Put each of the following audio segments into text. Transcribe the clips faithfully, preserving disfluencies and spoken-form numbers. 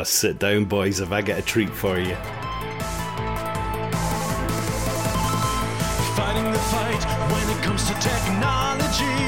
Oh, sit down, boys, if I get a treat for you. Fighting the fight when it comes to technology.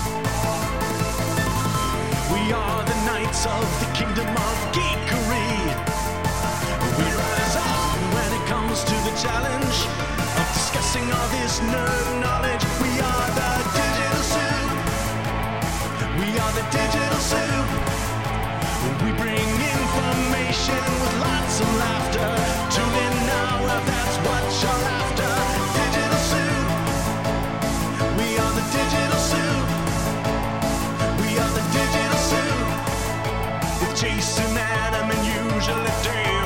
We are the knights of the kingdom of geekery. We rise up when it comes to the challenge of discussing all this nerd knowledge. We are the Digital Soup. We are the Digital Soup. We bring information with lots of laughter. Tune in now if that's what you're after. Digital Soup. We are the Digital Soup. We are the Digital Soup. With Jason, Adam, and usually Dave.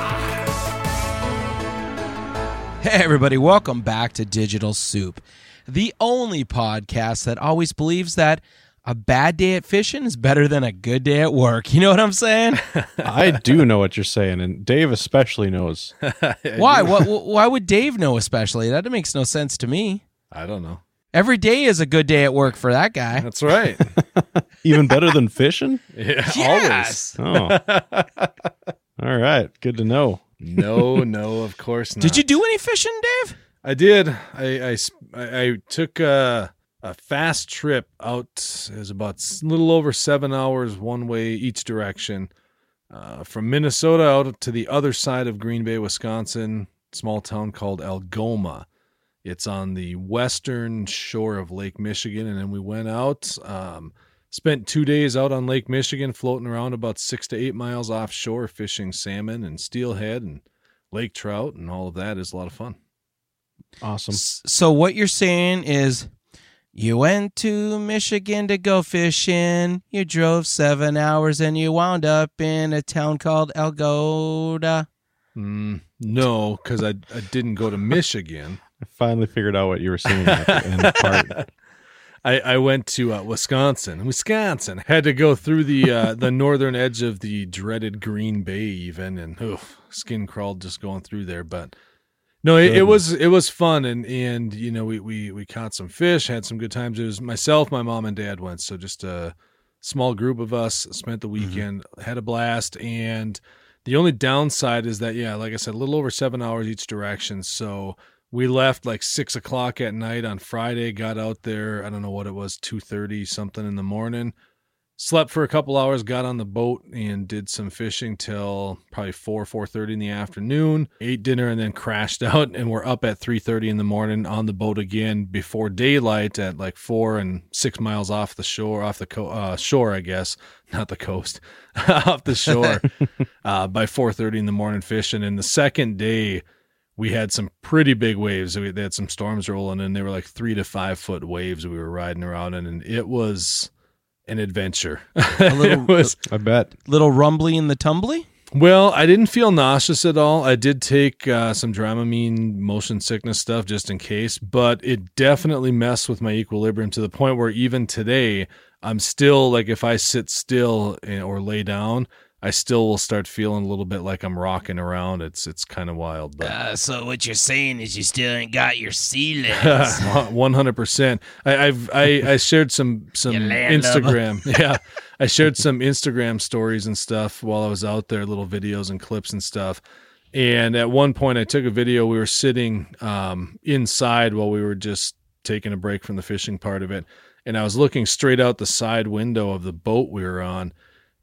Ah. Hey everybody, welcome back to Digital Soup, the only podcast that always believes that a bad day at fishing is better than a good day at work. You know what I'm saying? I do know what you're saying, and Dave especially knows. Why? What, why would Dave know especially? That makes no sense to me. I don't know. Every day is a good day at work for that guy. That's right. Even better than fishing? Yeah, Yes. Oh. All right. Good to know. No, no, of course not. Did you do any fishing, Dave? I did. I I, I, I took a, a fast trip out. It was about a little over seven hours one way each direction, uh, from Minnesota out to the other side of Green Bay, Wisconsin, small town called Algoma. It's on the western shore of Lake Michigan, and then we went out, um, spent two days out on Lake Michigan, floating around about six to eight miles offshore, fishing salmon and steelhead and lake trout, and all of that is a lot of fun. Awesome. So what you're saying is you went to Michigan to go fishing, you drove seven hours, and you wound up in a town called Algoma. Mm, no, because I, I didn't go to Michigan. I finally figured out what you were saying at the end part. I, I went to uh, Wisconsin. Wisconsin. Had to go through the uh, the northern edge of the dreaded Green Bay even, and oof, skin crawled just going through there. But no, it, it was it was fun, and and you know we, we we caught some fish, had some good times. It was myself, my mom, and dad went, so just a small group of us spent the weekend, mm-hmm. had a blast. And the only downside is that, yeah, like I said, a little over seven hours each direction. So we left like six o'clock at night on Friday, got out there, I don't know what it was, two thirty something in the morning, slept for a couple hours, got on the boat and did some fishing till probably four, four thirty in the afternoon, ate dinner and then crashed out, and we're up at three thirty in the morning on the boat again before daylight at like four and six miles off the shore, off the co- uh, shore, I guess, not the coast, off the shore uh, by four thirty in the morning fishing. And the second day, we had some pretty big waves. We they had some storms rolling in. They were like three to five foot waves we were riding around in, and it was an adventure. A little, it was, I bet. little rumbly in the tumbly? well, I didn't feel nauseous at all. I did take uh, some Dramamine motion sickness stuff just in case, but it definitely messed with my equilibrium to the point where even today, I'm still like, if I sit still or lay down, I still will start feeling a little bit like I'm rocking around. It's it's kind of wild. But Uh, so what you're saying is you still ain't got your sea legs. one hundred percent. I, I've I, I shared some some You landlubber. Instagram. Yeah, I shared some Instagram stories and stuff while I was out there, little videos and clips and stuff. And at one point, I took a video. We were sitting um, inside while we were just taking a break from the fishing part of it, and I was looking straight out the side window of the boat we were on,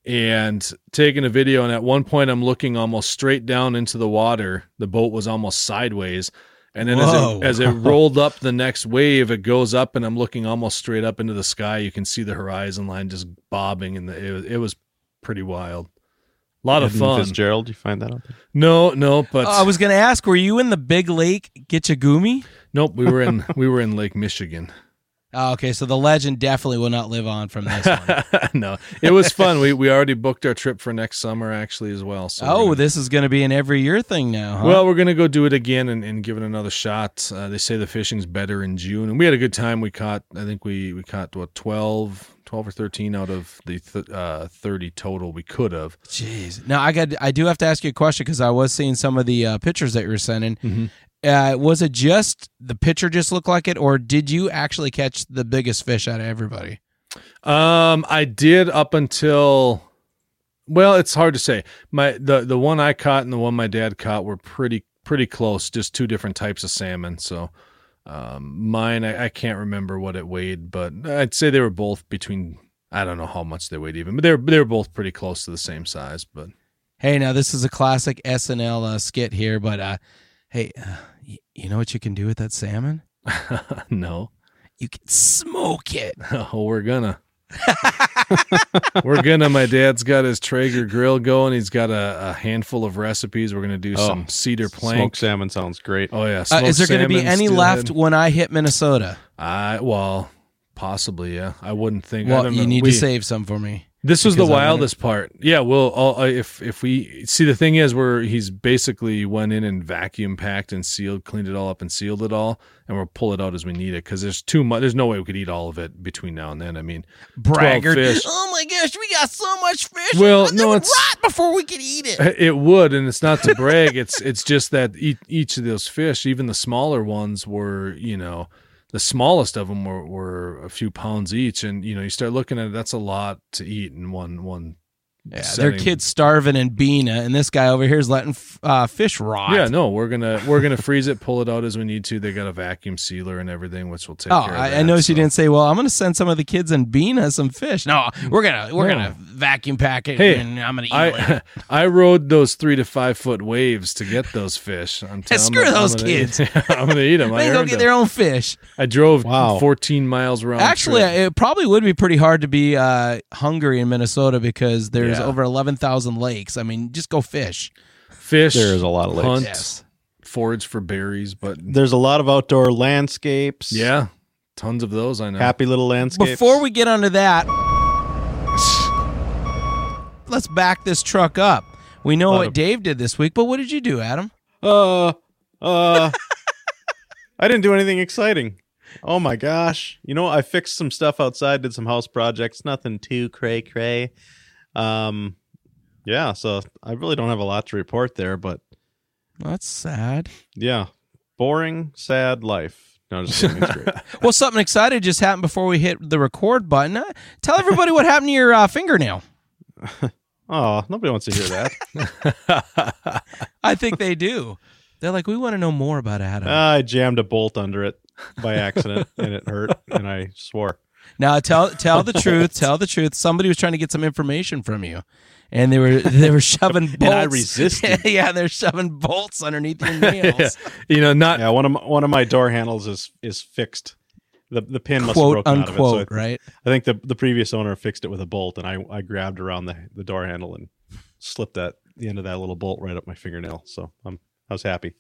and taking a video. And at one point I'm looking almost straight down into the water. The boat was almost sideways. And then as it, as it rolled up the next wave, it goes up, and I'm looking almost straight up into the sky. You can see the horizon line just bobbing, and it, was- it was pretty wild. A lot of Edmund fun. Fitzgerald, you find that out there? No, no, but Oh, I was going to ask, were you in the big lake Gitchagumi? nope. We were in we were in Lake Michigan. Oh, okay, so the legend definitely will not live on from this one. No, it was fun. We we already booked our trip for next summer actually as well. So we're Oh, gonna- this is going to be an every year thing now, huh? Well, we're going to go do it again and, and give it another shot. Uh, they say the fishing's better in June. And we had a good time. We caught, I think we, we caught, what, twelve, twelve or thirteen out of the th- uh, thirty total we could have. Jeez. Now, I got. I do have to ask you a question because I was seeing some of the uh, pictures that you were sending. Mm-hmm. Uh, was it just, the picture just looked like it, or did you actually catch the biggest fish out of everybody? Um, I did up until well, it's hard to say. My the the one I caught and the one my dad caught were pretty pretty close, just two different types of salmon. So um, mine, I, I can't remember what it weighed, but I'd say they were both between. I don't know how much they weighed even, but they're they're both pretty close to the same size. But hey, now this is a classic S N L uh, skit here, but uh, hey, uh, y- you know what you can do with that salmon? no, You can smoke it. oh, we're gonna. We're gonna. My dad's got his Traeger grill going. He's got a, a handful of recipes. We're gonna do Oh, some cedar plank. Smoked salmon sounds great. Oh yeah. Uh, smoked is there going to be salmon, any steelhead. left when I hit Minnesota? I well, possibly. Yeah, I wouldn't think. I Well, don't you know. need We- to save some for me. This was the because I wanna- wildest part. Yeah, well, all, uh, if if we see the thing is, where he's basically went in and vacuum packed and sealed, cleaned it all up and sealed it all, and we'll pull it out as we need it because there's too much. There's no way we could eat all of it between now and then. I mean, Braggart. fish. Oh my gosh, we got so much fish. Well, They no, would it's- rot before we could eat it. it would, and it's not to brag. it's it's just that each, each of those fish, even the smaller ones, were you know. The smallest of them were, were a few pounds each, and you know you start looking at it. That's a lot to eat in one one. Yeah, setting. their kids starving in Bena, and this guy over here is letting uh, fish rot. Yeah, no, we're gonna we're gonna freeze it, pull it out as we need to. They got a vacuum sealer and everything, which will take Oh, care of I, that. I noticed you so. didn't say. Well, I'm going to send some of the kids in Bena some fish. No, we're gonna we're No. gonna vacuum pack it, Hey, and I'm gonna eat it. I I rode those three to five foot waves to get those fish. I'm Hey, telling screw I'm those gonna kids. Eat, I'm gonna eat them. I, They can go earned get them. their own fish. I drove Wow. fourteen miles around. Actually, trip. it probably would be pretty hard to be uh, hungry in Minnesota because there's Yeah. over eleven thousand lakes. I mean, just go fish. fish. There is a lot of lakes. Hunt, Yes. forage for berries, but There's a lot of outdoor landscapes. yeah, tons of those. I know. Happy little landscapes. Before we get onto that, let's back this truck up. We know Lot what of- Dave did this week, but what did you do, Adam? Uh, uh, I didn't do anything exciting. Oh my gosh. You know, I fixed some stuff outside, did some house projects, nothing too cray cray. Um, yeah, so I really don't have a lot to report there, but Well, that's sad. yeah, boring, sad life. No, just kidding. It's great. Well, something exciting just happened before we hit the record button. Uh, tell everybody what happened to your uh, fingernail. Oh, nobody wants to hear that. I think they do. They're like, we want to know more about Adam. I jammed a bolt under it by accident, and it hurt, and I swore. Now tell tell the truth. Tell the truth. Somebody was trying to get some information from you, and they were they were shoving bolts. And I resisted. Yeah, they're shoving bolts underneath your nails. you know, not Yeah, one of my, one of my door handles is is fixed. The the pin must Quote have broken unquote, out of it. So I, right? I think the the previous owner fixed it with a bolt, and I, I grabbed around the, the door handle and slipped that the end of that little bolt right up my fingernail. So I'm I was happy.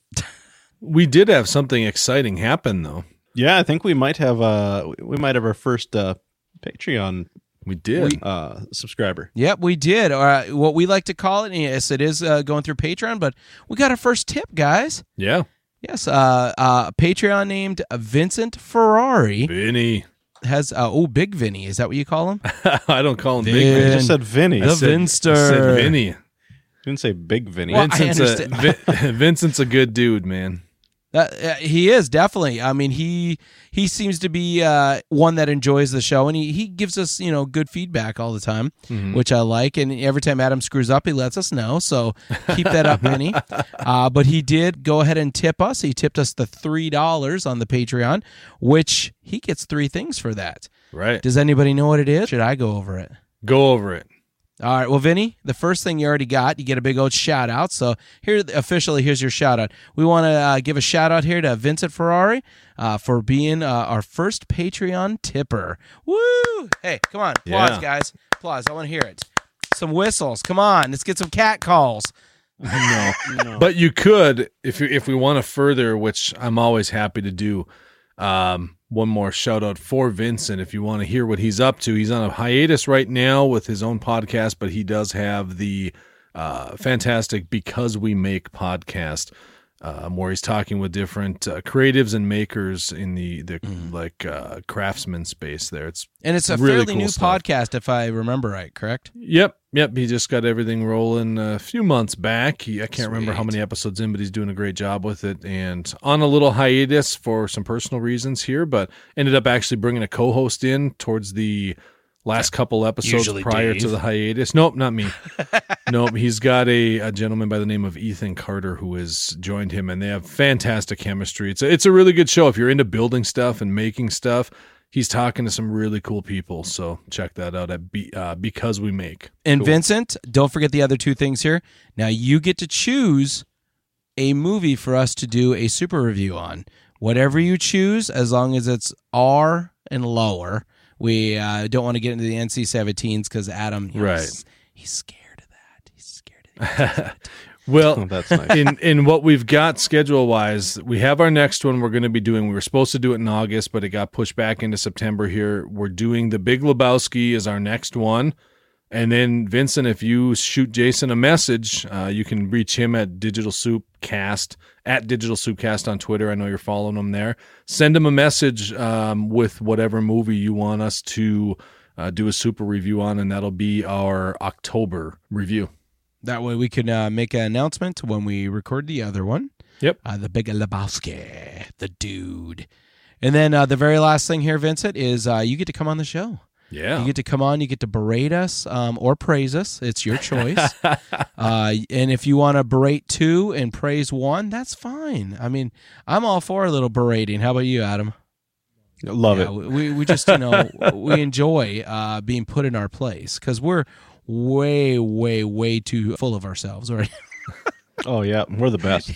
we did have something exciting happen though. Yeah, I think we might have uh we might have our first uh, Patreon We did. uh, subscriber. Yep, we did. Or uh, what we like to call it. Yes, it is uh, going through Patreon, but we got our first tip, guys. yeah, Yes, uh, uh, Patreon named Vincent Ferrari Vinny. has uh, oh Big Vinny. Is that what you call him? I don't call him Big Vin. Vinny. I just said Vinny. The I I said, Vinster. I said Vinny. didn't say Big Vinny. Well, I Vincent's a, Vin, Vincent's a good dude, man. Uh, uh, he is definitely. I mean, he he seems to be uh, one that enjoys the show, and he, he gives us you know good feedback all the time, Mhm. which I like. And every time Adam screws up, he lets us know. So keep that up, Vinny. Uh, but he did go ahead and tip us. He tipped us the three dollars on the Patreon, which he gets three things for that. Right. Does anybody know what it is? Should I go over it? Go over it. All right. Well, Vinny, the first thing you already got, you get a big old shout out. So here, officially, here's your shout out. We want to uh, give a shout out here to Vincent Ferrari uh, for being uh, our first Patreon tipper. Woo! Hey, come on. Applause, Yeah. guys. Applause. I want to hear it. Some whistles. Come on. Let's get some cat calls. No. No. But you could, if you, if we want to further, which I'm always happy to do. Um, one more shout out for Vincent. If you want to hear what he's up to, he's on a hiatus right now with his own podcast, but he does have the uh, fantastic Because We Make podcast, um, where he's talking with different uh, creatives and makers in the the like uh, craftsman space. There, it's And it's a Really fairly cool new stuff. podcast, if I remember right, correct? Yep, yep. He just got everything rolling a few months back. He, I can't remember how Sweet. many episodes in, but he's doing a great job with it. And on a little hiatus for some personal reasons here, but ended up actually bringing a co-host in towards the last couple episodes Usually prior Dave. to the hiatus. Nope, not me. Nope, he's got a, a gentleman by the name of Ethan Carter who has joined him, and they have fantastic chemistry. It's a, it's a really good show. If you're into building stuff and making stuff, he's talking to some really cool people. So check that out at Be, uh, Because We Make. And Cool. Vincent, don't forget the other two things here. Now you get to choose a movie for us to do a super review on. Whatever you choose, as long as it's R and lower. We uh, don't want to get into the N C seventeens because Adam, you know, Right. he's, he's scared of that. He's scared of the N C seventeen. Well, That's nice. in in what we've got schedule wise, we have our next one we're going to be doing. We were supposed to do it in August, but it got pushed back into September here. We're doing The Big Lebowski is our next one. And then, Vincent, if you shoot Jason a message, uh, you can reach him at Digital Soup Cast, at Digital Soup Cast on Twitter. I know you're following him there. Send him a message um, with whatever movie you want us to uh, do a super review on, and that'll be our October review. That way we can uh, make an announcement when we record the other one. Yep. Uh, the Big Lebowski, the dude. And then uh, the very last thing here, Vincent, is uh, you get to come on the show. Yeah. You get to come on, you get to berate us um, or praise us. It's your choice. uh, and if you want to berate two and praise one, that's fine. I mean, I'm all for a little berating. How about you, Adam? Love Yeah, it. we, we just, you know, we enjoy uh, being put in our place because we're way, way, way too full of ourselves, right? Oh yeah, we're the best.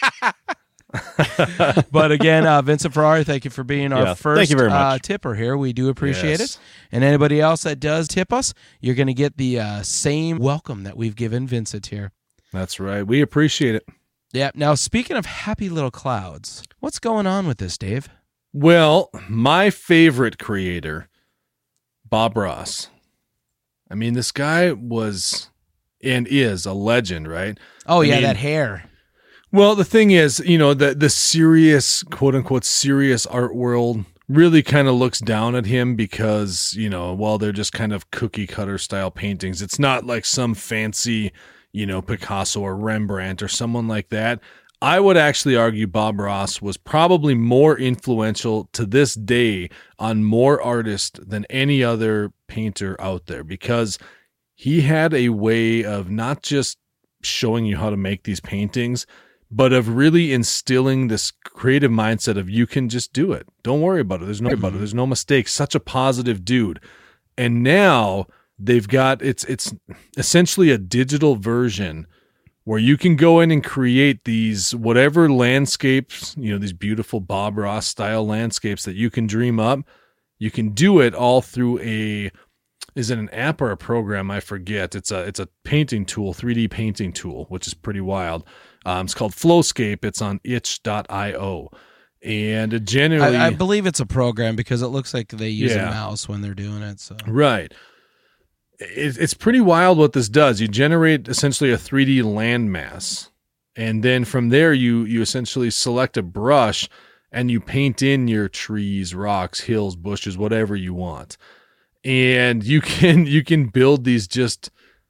But again, uh, Vincent Ferrari, thank you for being our Yeah, first thank you very Uh, much. tipper here. We do appreciate Yes. it. And anybody else that does tip us, you're going to get the uh, same welcome that we've given Vincent here. That's right. We appreciate it. Yeah. Now, speaking of happy little clouds, what's going on with this, Dave? Well, my favorite creator, Bob Ross. I mean, this guy was and is a legend, right? Oh, I yeah, mean- that hair. Well, the thing is, you know, the the serious, quote unquote, serious art world really kind of looks down at him because, you know, while they're just kind of cookie cutter style paintings, it's not like some fancy, you know, Picasso or Rembrandt or someone like that. I would actually argue Bob Ross was probably more influential to this day on more artists than any other painter out there because he had a way of not just showing you how to make these paintings, but of really instilling this creative mindset of you can just do it. Don't worry about it. There's no about it. There's no mistakes. Such a positive dude. And now they've got it's it's essentially a digital version where you can go in and create these whatever landscapes, you know, these beautiful Bob Ross style landscapes that you can dream up. You can do it all through a is it an app or a program? I forget. It's a it's a painting tool, three D painting tool, which is pretty wild. Um, it's called Flowscape. It's on itch dot io. And it generally I, I believe it's a program because it looks like they use Yeah. a mouse when they're doing it. So Right. It, it's pretty wild what this does. You generate essentially a three D landmass. And then from there, you you essentially select a brush and you paint in your trees, rocks, hills, bushes, whatever you want. And you can you can build these just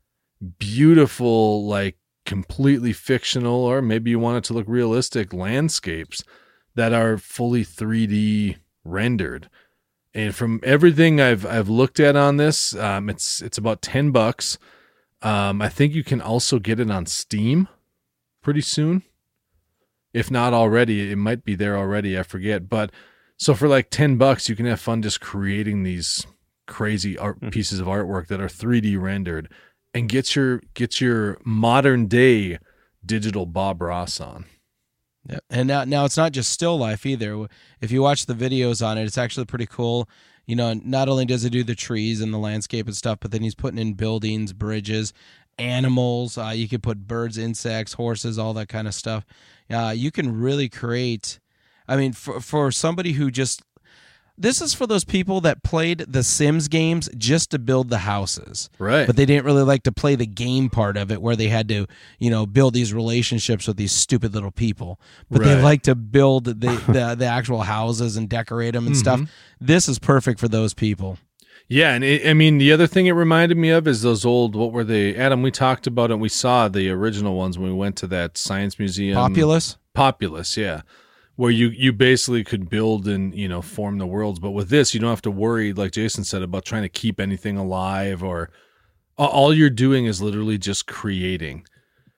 beautiful, like completely fictional, or maybe you want it to look realistic landscapes that are fully three D rendered. And from everything I've I've looked at on this, um, it's it's about ten bucks. Um, I think you can also get it on Steam pretty soon. If not already, it might be there already. I forget. But so for like ten bucks, you can have fun just creating these crazy art pieces of artwork that are three D rendered, and get your get your modern day digital Bob Ross on. yeah. And now now it's not just still life either. If you watch the videos on it, it's actually pretty cool. You know, not only does it do the trees and the landscape and stuff, but then he's putting in buildings, bridges, animals. Uh, you could put birds, insects, horses, all that kind of stuff. Uh, you can really create. I mean, for for somebody who just this is for those people that played the Sims games just to build the houses. Right. But they didn't really like to play the game part of it where they had to, you know, build these relationships with these stupid little people. But they Right. like to build the, the the actual houses and decorate them and stuff. This is perfect for those people. Yeah, and it, I mean, the other thing it reminded me of is those old, what were they? Adam, we talked about it. We saw the original ones when we went to that science museum. Populous. Populous, yeah. where you you basically could build and, you know, form the worlds. But with this, you don't have to worry, like Jason said, about trying to keep anything alive, or all you're doing is literally just creating.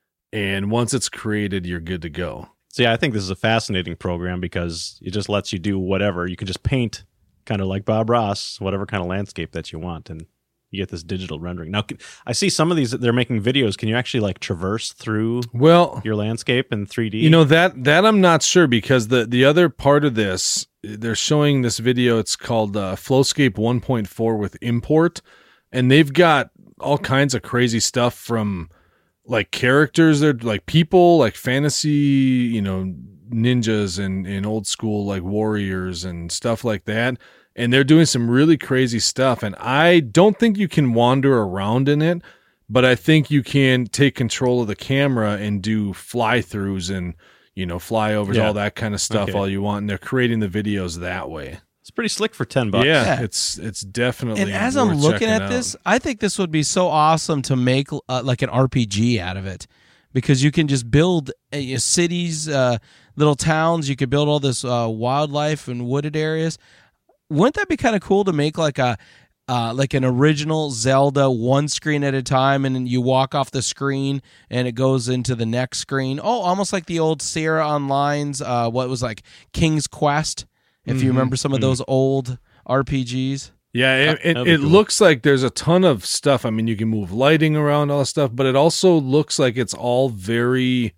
And once it's created, you're good to go. So yeah, I think this is a fascinating program because it just lets you do whatever. You can just paint, kind of like Bob Ross, whatever kind of landscape that you want, and you get this digital rendering. Now, I see some of these, they're making videos. Can you actually like traverse through well your landscape in three D? You know, that that I'm not sure, because the the other part of this, they're showing this video. It's called uh, Flowscape one point four with import, and they've got all kinds of crazy stuff from like characters, they're like people, like fantasy, you know, ninjas and, and old school like warriors and stuff like that. And they're doing some really crazy stuff. And I don't think you can wander around in it, but I think you can take control of the camera and do fly throughs and, you know, flyovers, Yeah. all that kind of stuff Okay. all you want. And they're creating the videos that way. It's pretty slick for ten bucks. Yeah, Yeah. it's it's definitely. And as I'm worth looking checking at out. this, I think this would be so awesome to make uh, like an R P G out of it, because you can just build uh, you know, cities, uh, little towns. You could build all this uh, wildlife and wooded areas. Wouldn't that be kind of cool to make like a uh, like an original Zelda, one screen at a time, and then you walk off the screen and it goes into the next screen? Oh, almost like the old Sierra Online's uh, what was like King's Quest. If you remember some of those old R P Gs. Yeah, it, it, That'd be it cool. looks like there's a ton of stuff. I mean, you can move lighting around, all that stuff, but it also looks like it's all very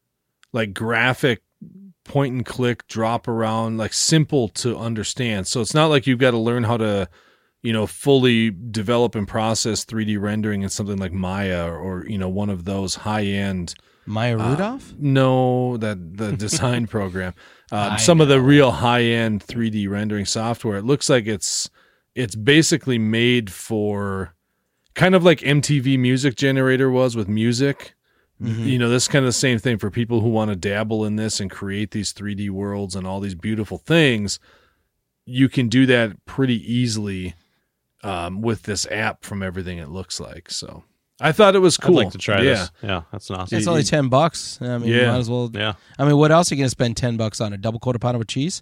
like graphic, point and click, drop around, like simple to understand. So it's not like you've got to learn how to, you know, fully develop and process three D rendering in something like Maya or, or you know, one of those high end. Maya Rudolph? No, that the design program. Um, I some of the real high end three D rendering software. It looks like it's it's basically made for kind of like M T V Music Generator was with music. Mm-hmm. You know, this is kind of the same thing for people who want to dabble in this and create these three D worlds and all these beautiful things. You can do that pretty easily um, with this app from everything it looks like. So I thought it was cool. I'd like to try yeah. this. Yeah, that's awesome. It's only ten bucks. I mean, Yeah. might as well. Yeah, I mean, what else are you going to spend ten bucks on? A double quarter pounder with cheese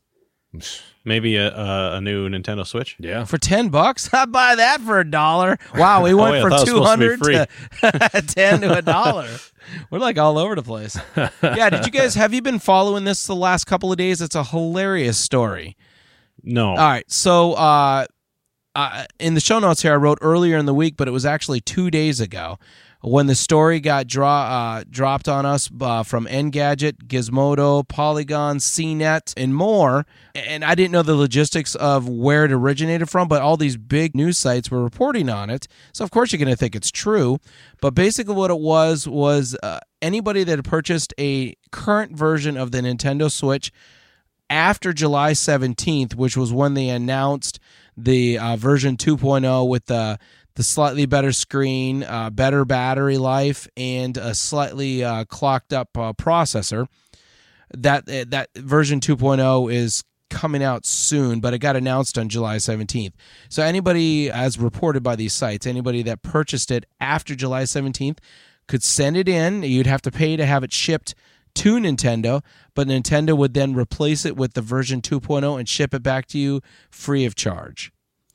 maybe a, a, a new Nintendo Switch. Yeah. for ten bucks? I'd buy that for a dollar. Wow, we went yeah, I from thought it was two supposed to be hundred to ten to a dollar. We're like all over the place. Yeah, did you guys have you been following this the last couple of days? It's a hilarious story. No. All right, so uh, uh, in the show notes here, I wrote earlier in the week, but it was actually two days ago when the story got draw, uh, dropped on us uh, from Engadget, Gizmodo, Polygon, C net, and more. And I didn't know the logistics of where it originated from, but all these big news sites were reporting on it. So, of course, you're going to think it's true. But basically what it was was uh, anybody that had purchased a current version of the Nintendo Switch after July seventeenth, which was when they announced the uh, version two point oh with the the slightly better screen, uh, better battery life, and a slightly uh, clocked up uh, processor. That uh, that version two point oh is coming out soon, but it got announced on July seventeenth. So anybody, as reported by these sites, anybody that purchased it after July seventeenth could send it in. You'd have to pay to have it shipped to Nintendo, but Nintendo would then replace it with the version two point oh and ship it back to you free of charge.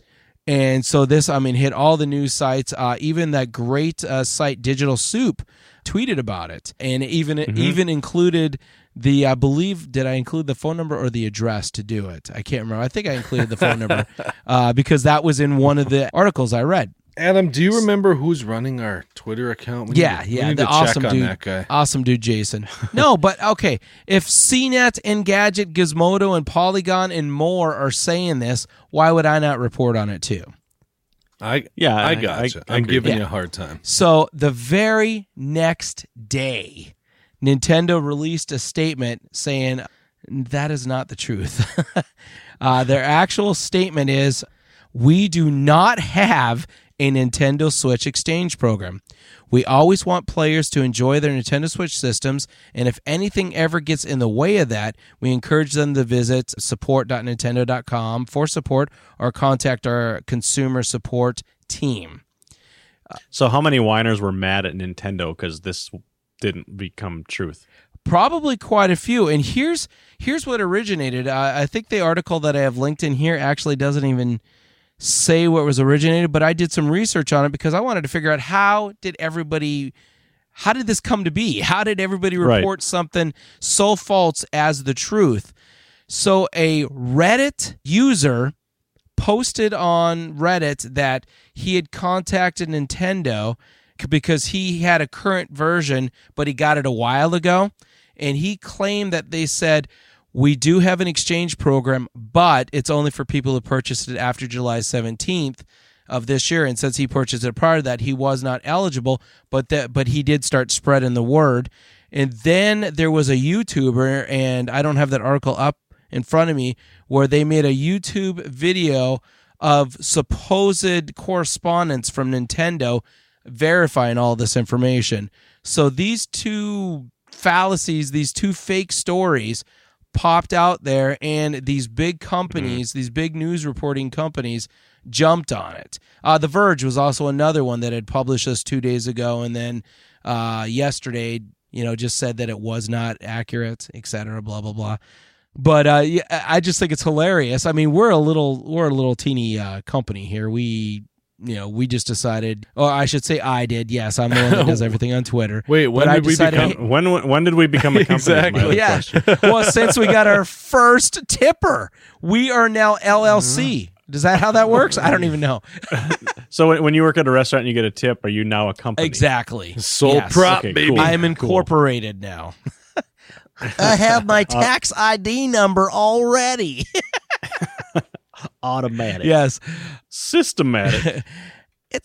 And so this, I mean, hit all the news sites. Uh, even that great uh, site Digital Soup tweeted about it, and even Mm-hmm. even included the, I believe, did I include the phone number or the address to do it? I can't remember. I think I included the phone number uh, because that was in one of the articles I read. Adam, do you remember who's running our Twitter account? We Yeah, need to, we yeah, need the to awesome check on dude, that guy. awesome dude, Jason. No, but okay, if C net, Engadget, Gizmodo, and Polygon and more are saying this, why would I not report on it too? I Yeah, I I- got I- you. I I'm agree. giving Yeah. you a hard time. So the very next day, Nintendo released a statement saying that is not the truth. uh, their actual statement is, we do not have a Nintendo Switch exchange program. We always want players to enjoy their Nintendo Switch systems, and if anything ever gets in the way of that, we encourage them to visit support dot nintendo dot com for support or contact our consumer support team. So how many whiners were mad at Nintendo because this didn't become truth? Probably quite a few. And here's here's what originated. Uh, I think the article that I have linked in here actually doesn't even say what was originated, but I did some research on it because I wanted to figure out how did everybody, how did this come to be? How did everybody report Right. something so false as the truth? So a Reddit user posted on Reddit that he had contacted Nintendo because he had a current version, but he got it a while ago. And he claimed that they said, we do have an exchange program, but it's only for people who purchased it after July seventeenth of this year. And since he purchased it prior to that, he was not eligible, but that but he did start spreading the word. And then there was a YouTuber, and I don't have that article up in front of me, where they made a YouTube video of supposed correspondence from Nintendo verifying all this information. So these two fallacies, these two fake stories popped out there, and these big companies, mm-hmm. these big news reporting companies jumped on it. Uh, The Verge was also another one that had published this two days ago, and then uh, yesterday, you know, just said that it was not accurate, et cetera, blah, blah, blah. But uh, yeah, I just think it's hilarious. I mean, we're a little, we're a little teeny uh, company here. We, you know, we just decided, or I should say, I did. Yes, I'm the one that does everything on Twitter. Wait, when but did I we decided, become? When when when did we become a company? Exactly. Yeah. Well, since we got our first tipper, we are now L L C. Does that how that works? I don't even know. So when, when you work at a restaurant and you get a tip, are you now a company? Exactly. Sole Yes. prop, Okay, baby. cool. I am incorporated now. I have my tax I D number already. Automatic. Yes. Systematic. It's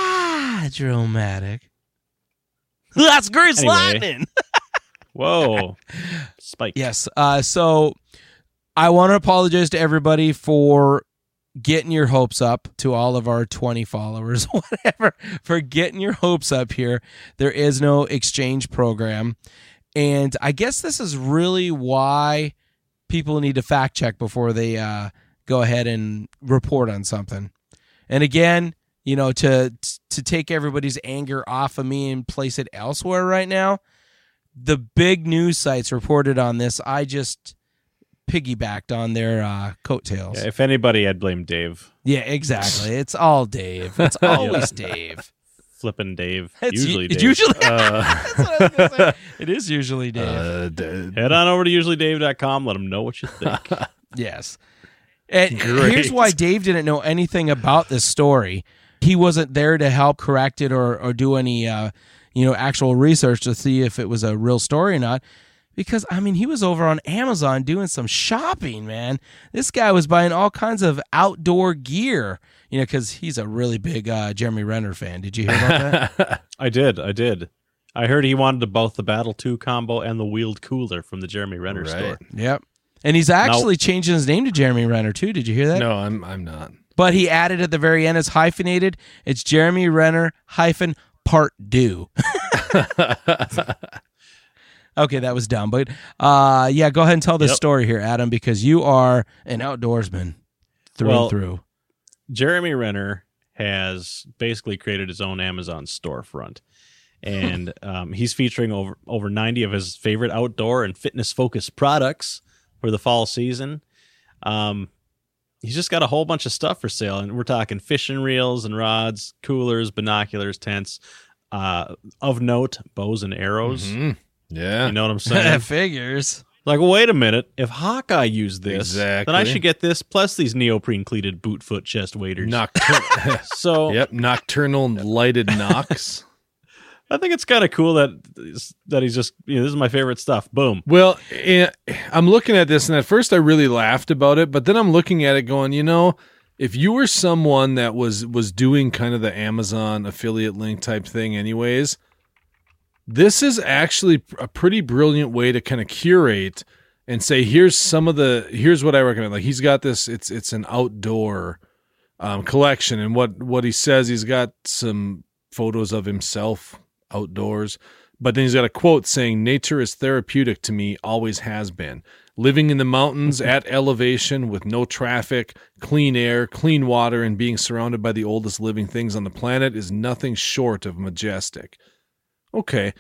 hydromatic. That's Grease Anyway. Lightning. Whoa. Spike. Yes. Uh, so I want to apologize to everybody for getting your hopes up, to all of our twenty followers, whatever, for getting your hopes up here. There is no exchange program. And I guess this is really why people need to fact check before they uh, go ahead and report on something. And again, you know, to to take everybody's anger off of me and place it elsewhere right now, the big news sites reported on this. I just piggybacked on their uh, coattails. Yeah, if anybody, I'd blame Dave. Yeah, exactly. It's all Dave. It's always Dave. Flippin' Dave. It's usually u- Dave. It's usually, Uh, that's what I was gonna say. It is usually Dave. Uh, d- Head on over to usually dave dot com. Let them know what you think. Yes. And Great. here's why Dave didn't know anything about this story. He wasn't there to help correct it or, or do any uh, you know, actual research to see if it was a real story or not. Because, I mean, he was over on Amazon doing some shopping, man. This guy was buying all kinds of outdoor gear, you know, because he's a really big uh, Jeremy Renner fan. Did you hear about that? I did. I did. I heard he wanted both the Battle two combo and the wheeled cooler from the Jeremy Renner Right. store. Yep. And he's actually changing his name to Jeremy Renner, too. Did you hear that? no, I'm I'm not. But he added at the very end, it's hyphenated. It's Jeremy Renner hyphen part do. Okay, that was dumb. But uh, yeah, go ahead and tell this Yep. story here, Adam, because you are an outdoorsman through Well, and through. Jeremy Renner has basically created his own Amazon storefront. And um, he's featuring over over ninety of his favorite outdoor and fitness-focused products for the fall season. Um, he's just got a whole bunch of stuff for sale, and we're talking fishing reels and rods, coolers, binoculars, tents. Uh, of note, bows and arrows. Mhm. Yeah. You know what I'm saying? Figures. Like, wait a minute. If Hawkeye used this, then I Exactly. should get this plus these neoprene cleated boot foot chest waders. Noctur- So yep, nocturnal lighted knocks. I think it's kind of cool that that he's just, you know, this is my favorite stuff. Boom. Well, eh, I'm looking at this, and at first I really laughed about it, but then I'm looking at it going, you know, if you were someone that was was doing kind of the Amazon affiliate link type thing anyways, this is actually a pretty brilliant way to kind of curate and say, here's some of the, here's what I recommend. Like, he's got this, it's it's an outdoor um, collection, and what, what he says, he's got some photos of himself outdoors, but then he's got a quote saying, nature is therapeutic to me, always has been. Living in the mountains at elevation with no traffic, clean air, clean water, and being surrounded by the oldest living things on the planet is nothing short of majestic. Okay.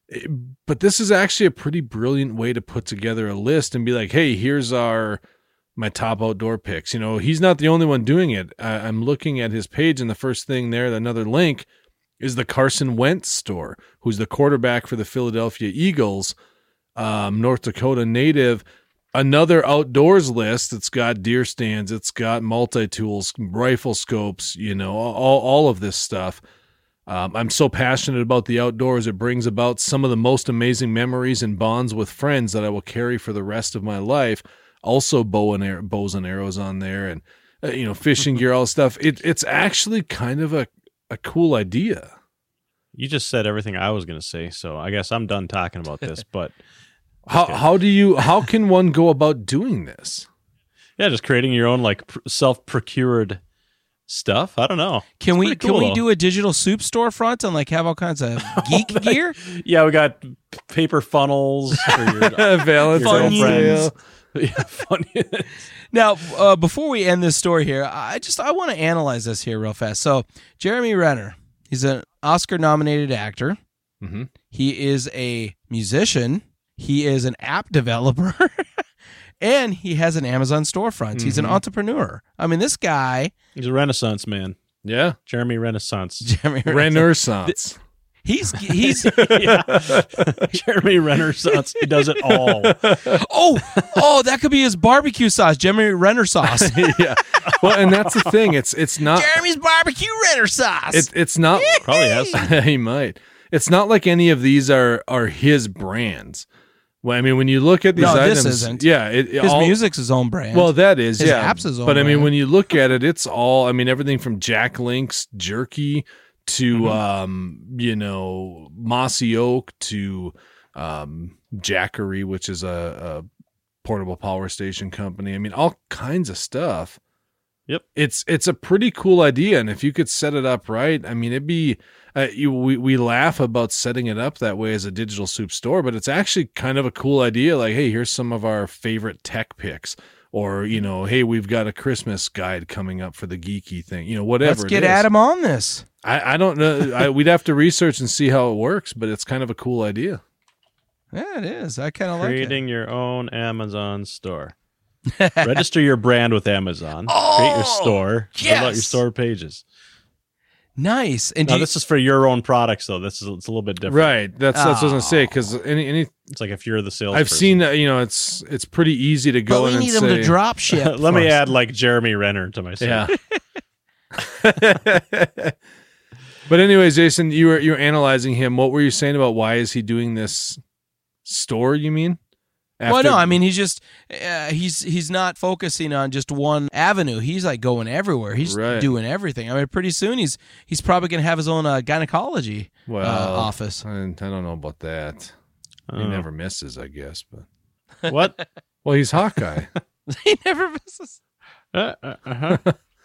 But this is actually a pretty brilliant way to put together a list and be like, hey, here's our my top outdoor picks. You know, he's not the only one doing it. I, I'm looking at his page, and the first thing there, another link, is the Carson Wentz store, who's the quarterback for the Philadelphia Eagles, um, North Dakota native. Another outdoors list. It's got deer stands. It's got multi-tools, rifle scopes, you know, all, all of this stuff. Um, I'm so passionate about the outdoors. It brings about some of the most amazing memories and bonds with friends that I will carry for the rest of my life. Also, bow and arrow, bows and arrows on there, and uh, you know, fishing gear, all this stuff. It, it's actually kind of a, a cool idea. You just said everything I was going to say, so I guess I'm done talking about this. But how kidding. how do you how can one go about doing this? Yeah, just creating your own like pr- self-procured stuff. I don't know. Can It's we pretty can cool, we though. do a digital soup storefront and like have all kinds of geek gear? Yeah, we got p- paper funnels for your, Valentine's your Day. girlfriends. Yeah, funny. Now, uh, before we end this story here, I just I want to analyze this here real fast. So, Jeremy Renner, he's an Oscar-nominated actor. Mm-hmm. He is a musician. He is an app developer, and he has an Amazon storefront. He's an Mhm. entrepreneur. I mean, this guy, He's a Renaissance man. Yeah, Jeremy Renaissance. Jeremy Renner, Renaissance. he's he's Jeremy Renaissance. He does it all. oh oh that could be his barbecue sauce, Jeremy Renner sauce. Yeah. Well, and that's the thing. It's it's not. Jeremy's barbecue Renner sauce. It, it's not. Probably has some. He might. It's not like any of these are are his brands. Well, I mean, when you look at these No, items, this isn't. yeah, it, it his all, music's his own brand. Well, that is, His yeah. app's his own but I mean, brand. when you look at it, it's all. I mean, everything from Jack Link's jerky to, Mm-hmm. um, you know, Mossy Oak to um, Jackery, which is a, a portable power station company. I mean, all kinds of stuff. Yep. It's it's a pretty cool idea, and if you could set it up right, I mean, it'd be. Uh, you, we we laugh about setting it up that way as a digital soup store, but it's actually kind of a cool idea. Like, hey, here's some of our favorite tech picks, or you know, hey, we've got a Christmas guide coming up for the geeky thing. You know, whatever. Let's get it is. Adam on this. I, I don't know. I, we'd have to research and see how it works, but it's kind of a cool idea. Yeah, it is. I kind of like it. Creating your own Amazon store. Register your brand with Amazon. Oh, Create your store. Build out your yes. store pages. Nice. And do Now, you, this is for your own products, though. This is it's a little bit different. Right. That's that's what I was gonna say. Because any any It's like if you're the sales. I've seen uh, you know it's it's pretty easy to go but in we and need say them to drop ship. Let me first. add like Jeremy Renner to my site. Yeah. But anyways, Jason, you were you were analyzing him. What were you saying about why is he doing this store? You mean? Well, After- no, I mean he's just uh, he's he's not focusing on just one avenue. He's like going everywhere. He's Right. doing everything. I mean, pretty soon he's he's probably going to have his own uh, gynecology well, uh, office. I, I don't know about that. He Oh. never misses, I guess. But What? well, he's Hawkeye. He never misses. Uh, uh, uh-huh.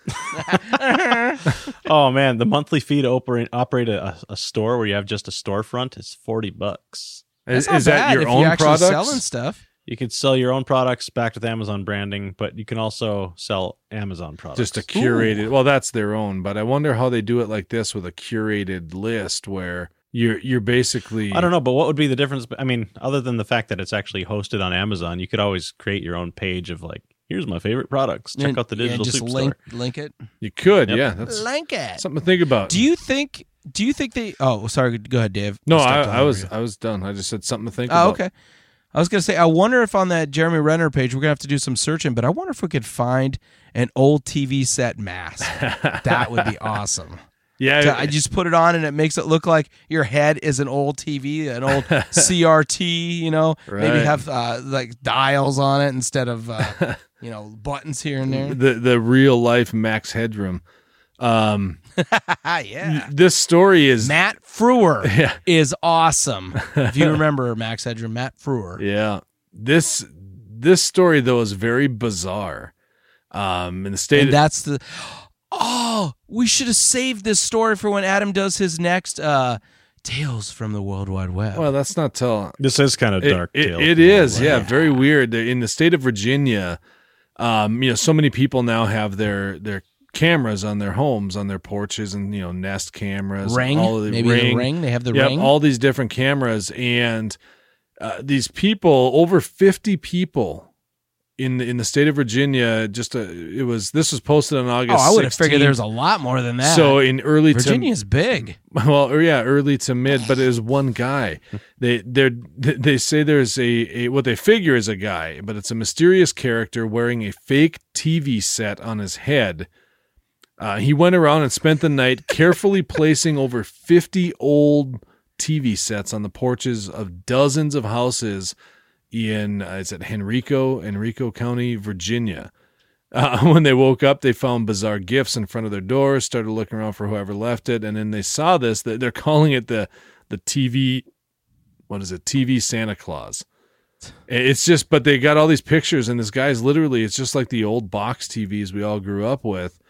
Oh man, the monthly fee to operate operate a, a store where you have just a storefront is forty bucks. Is, That's not is that bad your if own you're actually products? selling stuff. You can sell your own products backed with Amazon branding, but you can also sell Amazon products. Just a curated. Well, that's their own, but I wonder how they do it like this with a curated list where you're you're basically. I don't know, but what would be the difference? I mean, other than the fact that it's actually hosted on Amazon, you could always create your own page of like, here's my favorite products. Check And- out the yeah, digital just soup link store. link it. You could, Yep. yeah. That's Link it. something to think about. Do you think? Do you think they? Oh, sorry. Go ahead, Dave. No, stepped I, all I over was you. I was done. I just said something to think Oh, about. okay. I was gonna say, I wonder if on that Jeremy Renner page we're gonna have to do some searching, but I wonder if we could find an old T V set mask. That would be awesome. Yeah, To- I just put it on and it makes it look like your head is an old T V, an old C R T. You know, maybe Right. have uh, like dials on it instead of uh, you know buttons here and there. the the real life Max Headroom. Um, Yeah. this story is Matt Frewer Yeah. is awesome. If you remember Max Headroom, Matt Frewer. yeah. This this story though is very bizarre. Um, in the state, And that's the. Oh, we should have saved this story for when Adam does his next uh, Tales from the World Wide Web. well, that's not tell. This is kind of It, dark. it, tale it from is, all yeah, that. very weird. In the state of Virginia, um, you know, so many people now have their their cameras on their homes, on their porches, and you know, Nest cameras, Ring, all of the maybe ring. the ring. They have the Yep, ring. all these different cameras, and uh, these people, over fifty people in the, in the state of Virginia. Just a, it was this was posted on oh, August. I would have figured there was sixteenth. a lot more than that. So in early Virginia's big. to well, or yeah, early to mid, but it was one guy. They they they say there's a, a what they figure is a guy, but it's a mysterious character wearing a fake T V set on his head. Uh, he went around and spent the night carefully placing over fifty old T V sets on the porches of dozens of houses in, uh, is it Henrico, Henrico County, Virginia. Uh, when they woke up, they found bizarre gifts in front of their doors, started looking around for whoever left it, and then they saw this. They're calling it the the T V, what is it, T V Santa Claus. It's just, but they got all these pictures, and this guy's literally, it's just like the old box T Vs we all grew up with.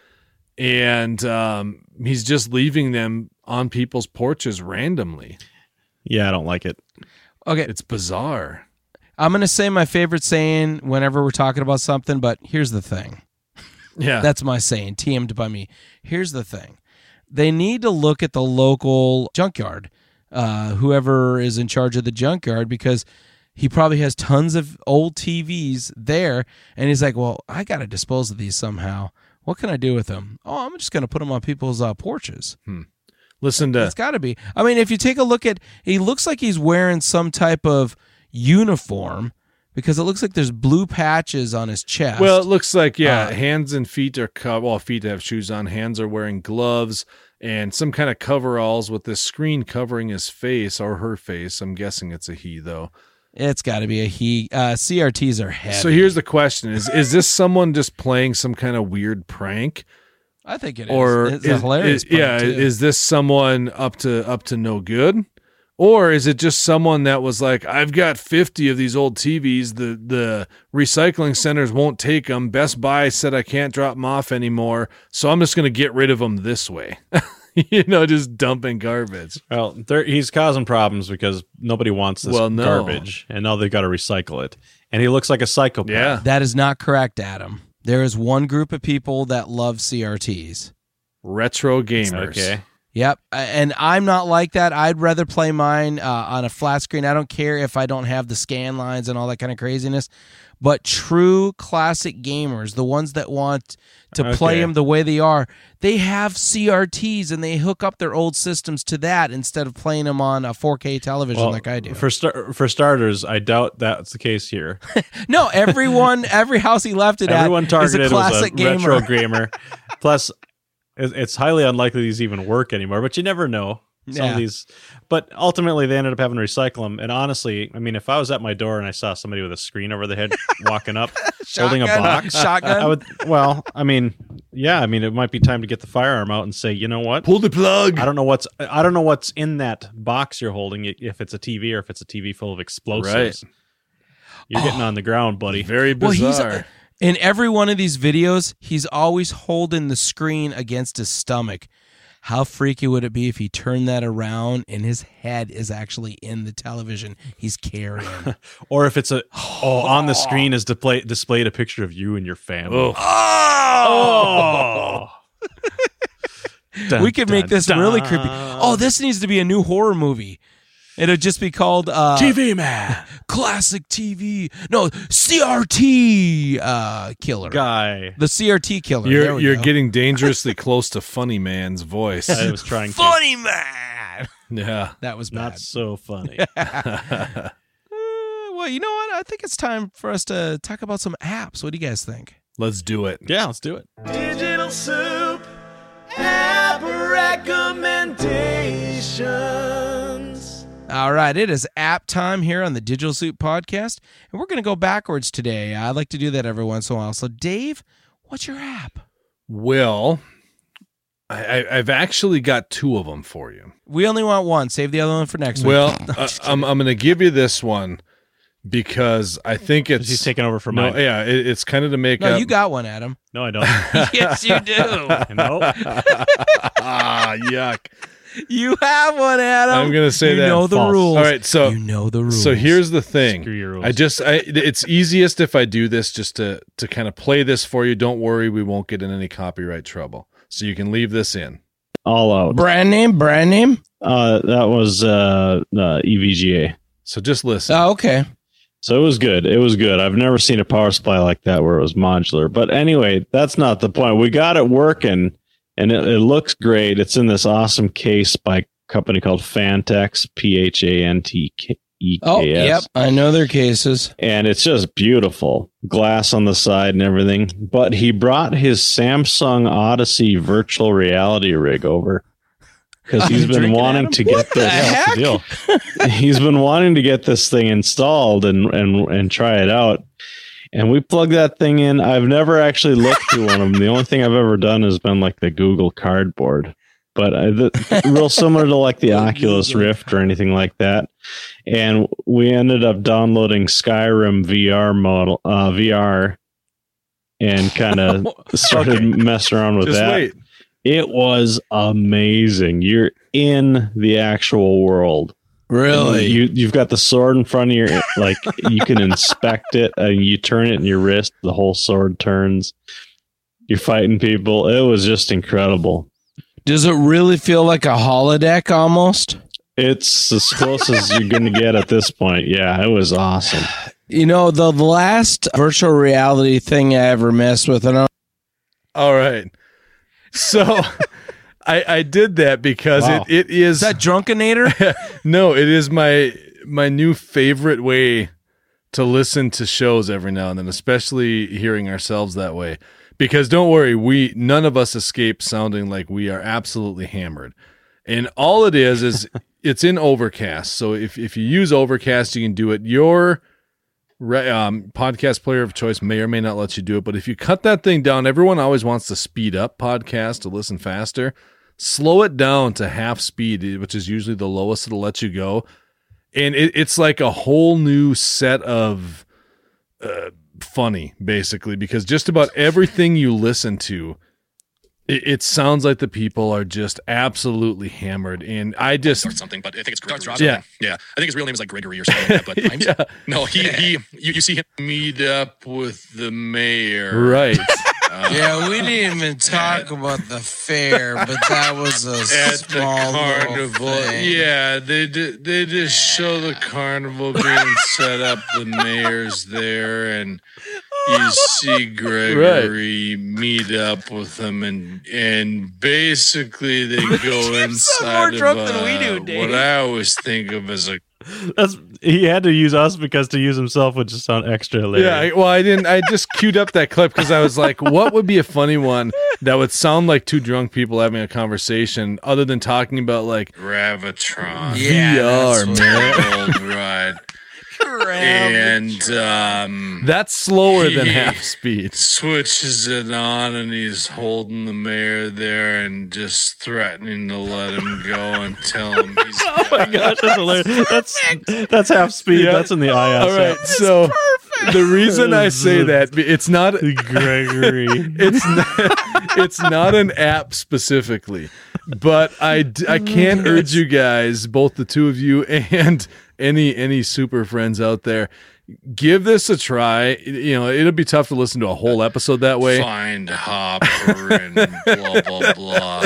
And um, he's just leaving them on people's porches randomly. Yeah, I don't like it. Okay, It's bizarre. I'm going to say my favorite saying whenever we're talking about something, but here's the thing. Yeah. That's my saying, T M'd by me. Here's the thing. They need to look at the local junkyard, uh, whoever is in charge of the junkyard, because he probably has tons of old T Vs there, and he's like, well, I got to dispose of these somehow. What can I do with them? Oh, I'm just going to put them on people's uh, porches. Listen to It's got to be. I mean, if you take a look at, he looks like he's wearing some type of uniform, because it looks like there's blue patches on his chest. Well, it looks like, yeah, Uh, hands and feet are covered. Well, feet have shoes on. Hands are wearing gloves and some kind of coveralls with this screen covering his face or her face. I'm guessing it's a he, though. It's got to be a he. Uh, C R Ts are heavy. So here's the question: Is is this someone just playing some kind of weird prank, I think it is. or It's is, a hilarious. is- yeah, prank, too. is this someone up to up to no good, or is it just someone that was like, I've got fifty of these old T Vs. The the recycling centers won't take them. Best Buy said I can't drop them off anymore, so I'm just going to get rid of them this way. You know, just dumping garbage. Well, there, he's causing problems because nobody wants this Well, no. garbage, and now they've got to recycle it. And he looks like a psychopath. Yeah. That is not correct, Adam. There is one group of people that love C R Ts. Retro gamers. Okay. Yep, and I'm not like that. I'd rather play mine uh, on a flat screen. I don't care if I don't have the scan lines and all that kind of craziness. But true classic gamers, the ones that want to play Okay. them the way they are, they have C R Ts and they hook up their old systems to that instead of playing them on a four K television Well, like I do. For star- for starters, I doubt that's the case here. No, everyone, every house he left it Everyone at targeted is a classic was a gamer. retro gamer. Plus, it- it's highly unlikely these even work anymore, but you never know. Some Yeah. of these, but ultimately they ended up having to recycle them. And honestly, I mean, if I was at my door and I saw somebody with a screen over their head walking up, holding a Shotgun. box, Shotgun? I would. Well, I mean, yeah, I mean, it might be time to get the firearm out and say, you know what? Pull the plug. I don't know what's I don't know what's in that box you're holding. If it's a T V or if it's a T V full of explosives, you're getting on the ground, buddy. Very Well, bizarre. he's in every one of these videos, he's always holding the screen against his stomach. How freaky would it be if he turned that around and his head is actually in the television he's carrying? Or if it's a oh, on the screen is display, displayed a picture of you and your family. Oh. Oh. Dun, We could make dun, this dun. really creepy. Oh, this needs to be a new horror movie. It'd just be called uh, T V man. Classic T V. No, C R T uh, Killer. guy. The C R T Killer. There You're we you're go. getting dangerously close to Funny Man's voice. I was trying to. Funny man. Yeah. That was bad. Not so funny. Uh, well, you know what? I think it's time for us to talk about some apps. What do you guys think? Let's do it. Yeah, let's do it. Digital Soup app recommendations. All right, it is app time here on the Digital Soup Podcast, and we're going to go backwards today. I like to do that every once in a while. So, Dave, what's your app? Well, I, I, I've actually got two of them for you. We only want one. Save the other one for next week. Well, uh, I'm I'm going to give you this one because I think it's He's taking over for no, mine. yeah, it, it's kind of to make no, up. you got one, Adam. No, I don't. Yes, you do. no. ah, yuck. You have one, Adam. I'm gonna say you that. know the False. rules. All right, so you know the rules. So here's the thing. Screw your rules. I just I it's easiest if I do this just to to kind of play this for you. Don't worry, we won't get in any copyright trouble. So you can leave this in. All out. brand name, brand name. Uh, that was uh, uh, E V G A. So just listen. Oh, okay. So it was good. It was good. I've never seen a power supply like that where it was modular. But anyway, that's not the point. We got it working, and it, it looks great. It's in this awesome case by a company called Fantex, P H A N T E K S. Oh, yep. I know their cases. And it's just beautiful. Glass on the side and everything. But he brought his Samsung Odyssey virtual reality rig over. Because he's been Drinking wanting Adam? to get What the this. heck? Deal. He's been wanting to get this thing installed and, and and try it out. And we plug that thing in. I've never actually looked through one of them. The only thing I've ever done has been like the Google Cardboard, but I, the, real similar to like the Oculus Rift or anything like that. And we ended up downloading Skyrim V R model uh, V R and kind of started Okay. messing around with just that. wait. It was amazing. You're in the actual world. Really? You you've got the sword in front of your like you can inspect it and you turn it in your wrist, the whole sword turns. You're fighting people. It was just incredible. Does it really feel like a holodeck almost? It's as close as you're gonna get at this point. Yeah, it was awesome. You know, the last virtual reality thing I ever messed with, and I All right. So I I did that because Wow. it, it is is that Drunkinator? no, it is my my new favorite way to listen to shows every now and then, especially hearing ourselves that way. Because don't worry, we none of us escape sounding like we are absolutely hammered. And all it is is it's in Overcast. So if if you use Overcast, you can do it. Your re- um, podcast player of choice may or may not let you do it, but if you cut that thing down, everyone always wants to speed up podcasts to listen faster. Slow it down to half speed, which is usually the lowest it'll let you go. And it, it's like a whole new set of uh, funny, basically, because just about everything you listen to, it, it sounds like the people are just absolutely hammered. And I just, Or something, but I think it's Gregory. Yeah. or something. yeah. I think his real name is like Gregory or something like that. But I'm, yeah, no, he he. You, you see him meet up with the mayor, right. Uh, Yeah, we didn't even talk about the fair, but that was a At the small little carnival, thing. yeah, they did, they just show the carnival being set up. The mayor's there, and you see Gregory meet up with them, and and basically they go inside of drunk than we uh, do, Dave. what I always think of as a That's he had to use us because to use himself would just sound extra hilarious. Yeah, I, well, I didn't. I just queued up that clip because I was like, "What would be a funny one that would sound like two drunk people having a conversation, other than talking about like Gravitron. Yeah, V R, that's what- man? Old ride. And um, That's slower than He- half speed." switches it on, and he's holding the mayor there and just threatening to let him go and tell him he's Oh my gosh, that's hilarious. That's that's half speed. Yeah. That's in the I S All right, so the reason I say that it's not Gregory. it's not, it's not an app specifically, but I, d- I can urge you guys, both the two of you and any any super friends out there, give this a try. You know, it'll be tough to listen to a whole episode that way. find Hopper and blah blah blah.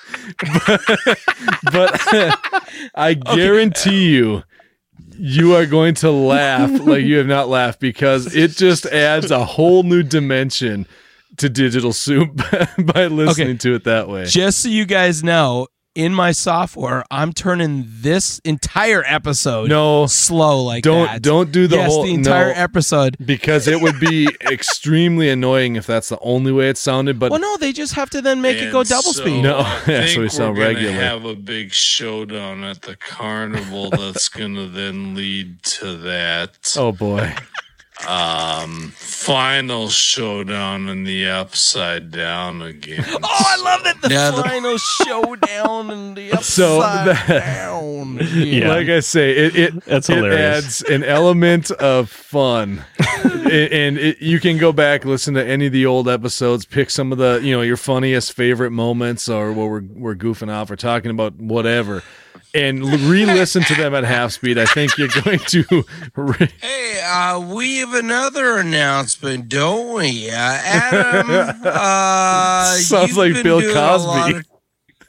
But I guarantee you, you are going to laugh like you have not laughed, because it just adds a whole new dimension to Digital Soup by listening Okay. to it that way. Just so you guys know, in my software, I'm turning this entire episode No, slow like don't that. don't do the yes, whole the entire no, episode. because it would be extremely annoying if that's the only way it sounded. But Well, no, they just have to then make it go And double so speed. No, I that's what think we sound we're gonna regular. have a big showdown at the carnival that's gonna then lead to that. oh boy, um, final showdown in the Upside Down again. Oh, I love that the Yeah, the- final showdown and the upside So that- down. Yeah. Like I say, it it, That's it hilarious. adds an element of fun, and, and it, you can go back, listen to any of the old episodes, pick some of the you know your funniest favorite moments, or where we're we're goofing off or talking about whatever, and re-listen to them at half speed. I think you're going to. Re- Hey, uh, we have another announcement, don't we? Uh, Adam, uh, Sounds you've like been Bill doing a lot Cosby. of-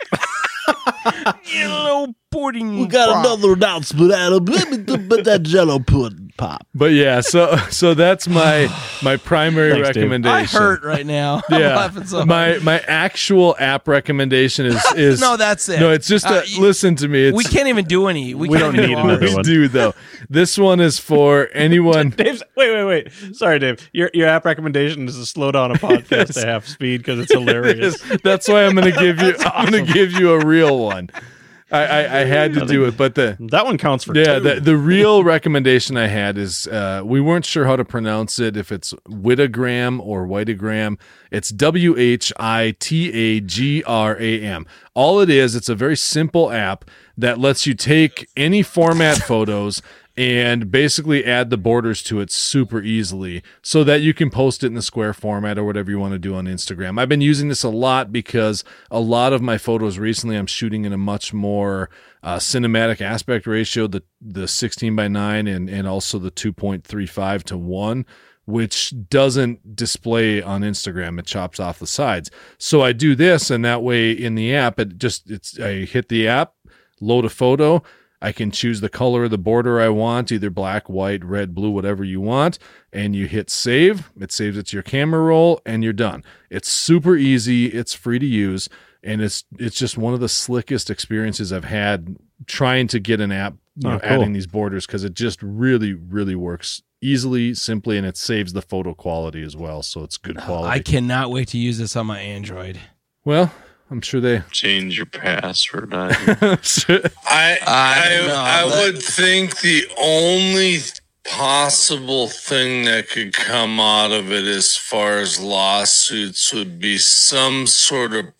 Yellow pudding. We got pop. another announcement, Adam. Let me put that Jello pudding pop. but yeah, so so that's my my primary Thanks, Dave. recommendation. I hurt right now. I'm Yeah, laughing so hard. my my actual app recommendation is is No, that's it. No, it's just Uh, a, listen to me. It's, we can't even do any. We, We can't don't even need do another ours. one. do though. This one is for anyone. Dave's, wait, wait, wait. Sorry, Dave. Your your app recommendation is to slow down a podcast to half speed because it's hilarious. That's why I'm going to give you. I'm going to give you a real one. I, I, I had to do it, but the That one counts for yeah two. the the real recommendation I had is uh, we weren't sure how to pronounce it, if it's Witagram or Whitagram. It's W H I T A G R A M. All it is, it's a very simple app that lets you take any format photos and basically add the borders to it super easily so that you can post it in the square format or whatever you want to do on Instagram. I've been using this a lot because a lot of my photos recently I'm shooting in a much more uh, cinematic aspect ratio, the the sixteen by nine and, and also the two point three five to one, which doesn't display on Instagram. It chops off the sides. So I do this, and that way in the app, it just it's I hit the app, load a photo, I can choose the color of the border I want, either black, white, red, blue, whatever you want, and you hit save. It saves it to your camera roll, and you're done. It's super easy. It's free to use, and it's it's just one of the slickest experiences I've had trying to get an app, you Oh, know, cool. adding these borders, because it just really, really works easily, simply, and it saves the photo quality as well. So it's good quality. I cannot wait to use this on my Android. well, I'm sure they. Change your password. I Sure. I I, don't know, I that- would think the only possible thing that could come out of it as far as lawsuits would be some sort of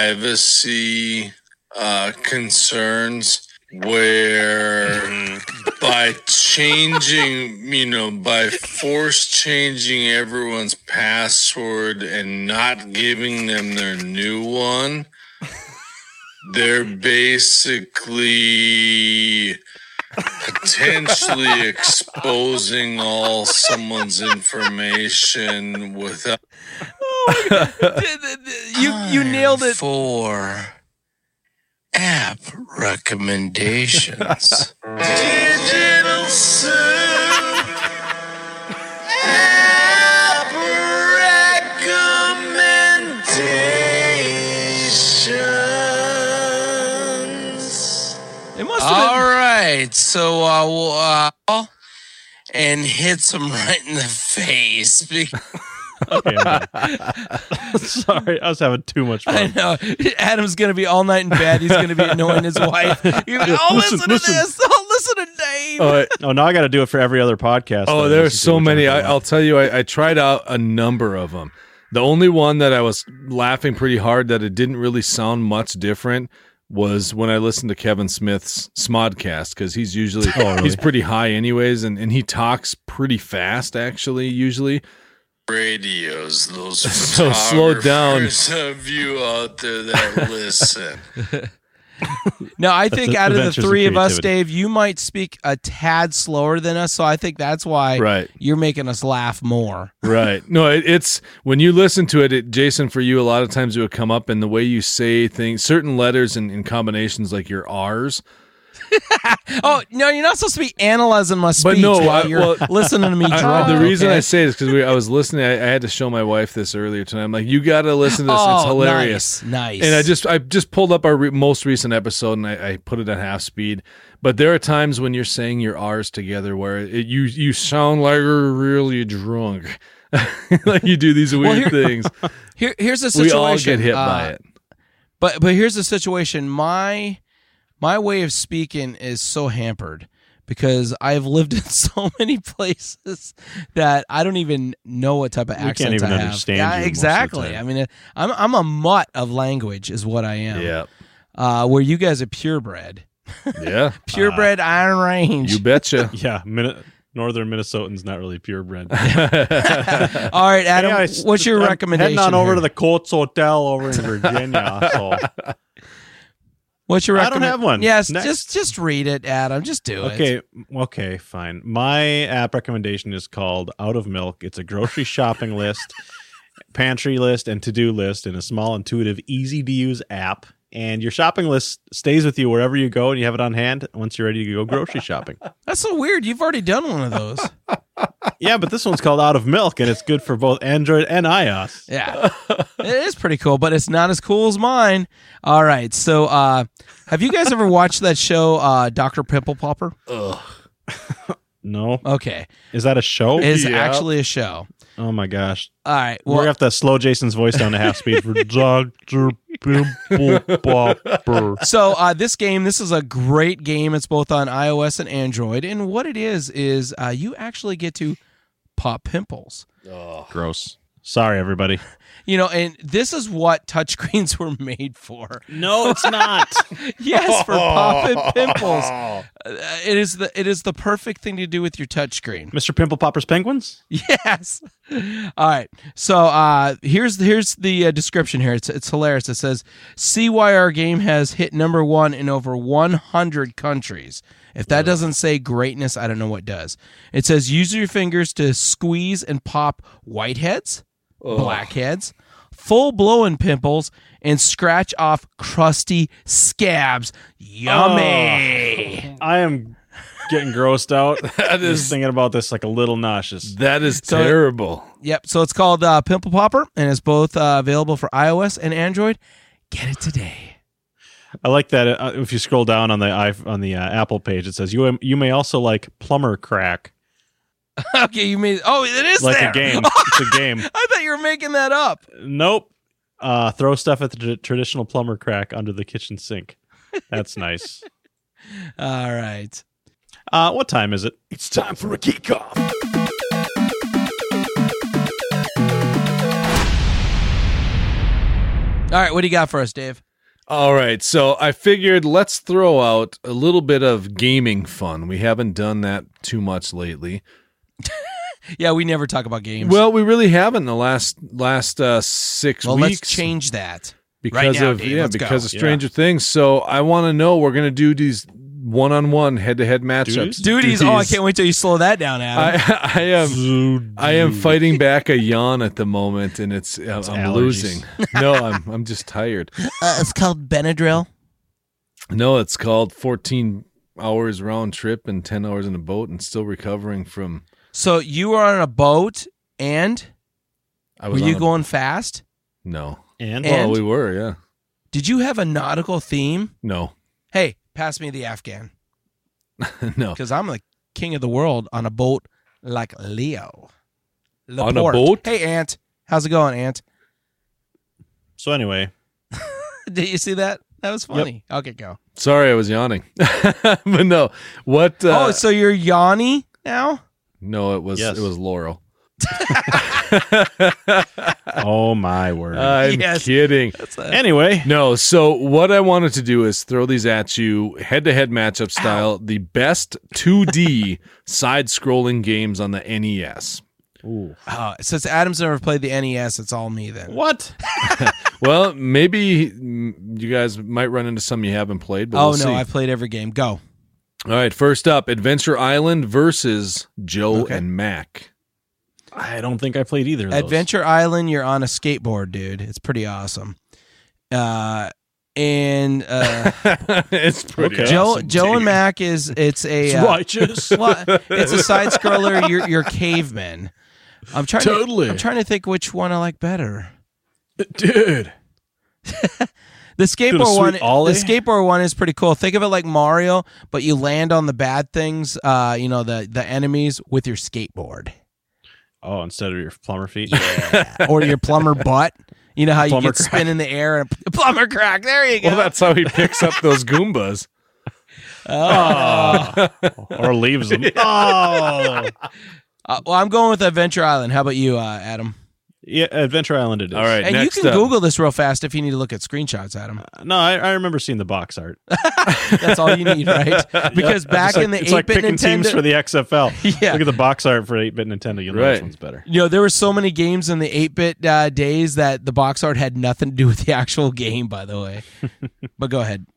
privacy uh, concerns where by changing, you know, by force changing everyone's password and not giving them their new one, they're basically potentially exposing all someone's information without You you nailed it. For app recommendations. Digital Soup App Recommendations. It must have All been. right, so uh, we'll, uh, and hits him right in the face. Be- Okay, I'm done. Sorry, I was having too much I fun. know. Adam's going to be all night in bed. He's going to be annoying his wife. He's like, oh, listen, Listen, to listen. this. Oh, listen to Dave. Oh, I- Oh, now I got to do it for every other podcast. Oh, that I there are listen to, so which many. I I, I'll tell you, I, I tried out a number of them. The only one that I was laughing pretty hard that it didn't really sound much different was when I listened to Kevin Smith's Smodcast, because he's usually he's pretty high anyways, and, and he talks pretty fast actually usually. radios. Those So slow down. photographers of you out there that listen. No, I think the out of the adventures of three of us, creativity. Dave, you might speak a tad slower than us. So I think that's why Right. you're making us laugh more. Right. No, it, it's when you listen to it, it, Jason, for you, a lot of times it would come up in the way you say things, certain letters and, and combinations like your R's. Oh, no, you're not supposed to be analyzing my speech But no, while I- you're well, listening to me I- drunk. the reason okay? I say it is because I was listening. I, I had to show my wife this earlier tonight. I'm like, you got to listen to this. Oh, it's hilarious. Nice. nice. And I just I just pulled up our re- most recent episode and I, I put it at half speed. But there are times when you're saying your R's together where it, you you sound like you're really drunk, like you do these weird here- things. Here, here's the We situation. all get hit uh, by it. But but here's the situation. My my way of speaking is so hampered because I've lived in so many places that I don't even know what type of We accent can't even I have. understand Yeah, you most of the exactly. time. I mean, I'm I'm a mutt of language, is what I am. Yeah. Uh, where you guys are purebred, Yeah. purebred Iron Range. You betcha. Yeah, Min- northern Minnesotan's not really purebred. All right, Adam, Hey, I- what's your I'm recommendation? Heading on over here? to the Coates Hotel over in Virginia. So What's your I don't recommend- have one. Yes, Next. just just read it, Adam. Just do it. okay, okay, fine. My app recommendation is called Out of Milk. It's a grocery shopping list, pantry list, and to-do list in a small, intuitive, easy-to-use app. And your shopping list stays with you wherever you go, and you have it on hand once you're ready to go grocery shopping. That's so weird. You've already done one of those. Yeah, but this one's called Out of Milk, and it's good for both Android and iOS. Yeah, it is pretty cool, but it's not as cool as mine. All right, so uh, have you guys ever watched that show, uh, Doctor Pimple Popper? No? Okay, Is that a show? it's Yeah. actually a show. Oh, my gosh. All right, We're well, going to have to slow Jason's voice down to half speed for Doctor Pimple Popper. so uh, this game, this is a great game. It's both on iOS and Android, and what it is is uh, you actually get to pop pimples. Gross. Sorry, everybody. You know, and this is what touchscreens were made for. No, it's not. Yes, for popping pimples. Uh, it is the it is the perfect thing to do with your touchscreen. Mister Pimple Popper's Penguins? Yes. All right. So uh, here's here's the uh, description here. It's it's hilarious. It says, "See why our game has hit number one in over one hundred countries." If that doesn't say greatness, I don't know what does. It says, "Use your fingers to squeeze and pop whiteheads, blackheads, full-blown pimples, and scratch off crusty scabs." Yummy. I am getting grossed out. That Just is thinking about this like a little nauseous. that is So- terrible. Yep. So it's called uh, Pimple Popper, and it's both uh, available for iOS and Android. Get it today. I like that. Uh, if you scroll down on the i on the uh, Apple page, it says you you may also like plumber crack, Okay, you made. Oh, it is like there. a game. It's a game. I thought you were making that up. Nope. Uh, throw stuff at the tr- traditional plumber crack under the kitchen sink. That's nice. All right. Uh, what time is it? It's time for a kickoff. All right. What do you got for us, Dave? All right, so I figured let's throw out a little bit of gaming fun. We haven't done that too much lately. Yeah, we never talk about games. Well, we really haven't in the last last uh, six well, weeks. let's change that. because right now, of Dave, yeah, let's because go. of Stranger Things. So I want to know. We're gonna do these one-on-one, head-to-head matchups. Duties. Oh, I can't wait till you slow that down, Adam. I, I am I am fighting back a yawn at the moment, and it's, uh, I'm allergies. losing. No, I'm I'm just tired. Uh, it's called Benadryl. No, it's called fourteen hours round trip and ten hours in a boat, and still recovering from. So you were on a boat, and I were was you on a- going fast? No. And, And- Well, we were, yeah. Did you have a nautical theme? No, Hey, pass me the Afghan, no. because I'm the king of the world on a boat like Leo. On a Laporte. boat? Hey, Ant. How's it going, Ant? so anyway, Did you see that? That was funny. Okay, go. Sorry, I was yawning. But no, what? Uh, oh, so you're Yanni now? no, it was Yes. it was Laurel. oh my word. I'm Yes. kidding. That's a, anyway, No, so what I wanted to do is throw these at you head-to-head matchup style, the best two D side-scrolling games on the N E S. oh, since Adam's never played the N E S, it's all me then. what? Well, maybe mm, you guys might run into some you haven't played, but Oh, we'll no, see. I've played every game. Go. All right, first up, Adventure Island versus Joe Okay. and Mac. I don't think I played either of those. Adventure Island, you're on a skateboard, dude. It's pretty awesome. Uh, and uh, It's pretty Okay. Joe awesome. Joe and Mac is it's a It's uh, righteous. well, it's a side scroller. You're you're cavemen. I'm trying Totally. To, I'm trying to think which one I like better. Dude. The Doing a skateboard sweet one, ollie? the skateboard one is pretty cool. Think of it like Mario, but you land on the bad things, uh, you know, the the enemies with your skateboard Oh, instead of your plumber feet? or your plumber butt. You know how you Plumber get spin in the air and plumber crack. There you go. Well, that's how he picks up those Goombas. Oh. Or leaves them. Oh. Uh, well, I'm going with Adventure Island. How about you, uh, Adam? Yeah, Adventure Island it is. All right, And next you can up. Google this real fast if you need to look at screenshots, Adam. Uh, no, I, I remember seeing the box art. That's all you need, right? Because back It's like, in the it's like eight-bit picking teams Nintendo, for the X F L. Yeah. Look at the box art for eight-bit Nintendo. You'll know Right. this one's better. you know, there were so many games in the eight-bit uh, days that the box art had nothing to do with the actual game, by the way. But go ahead.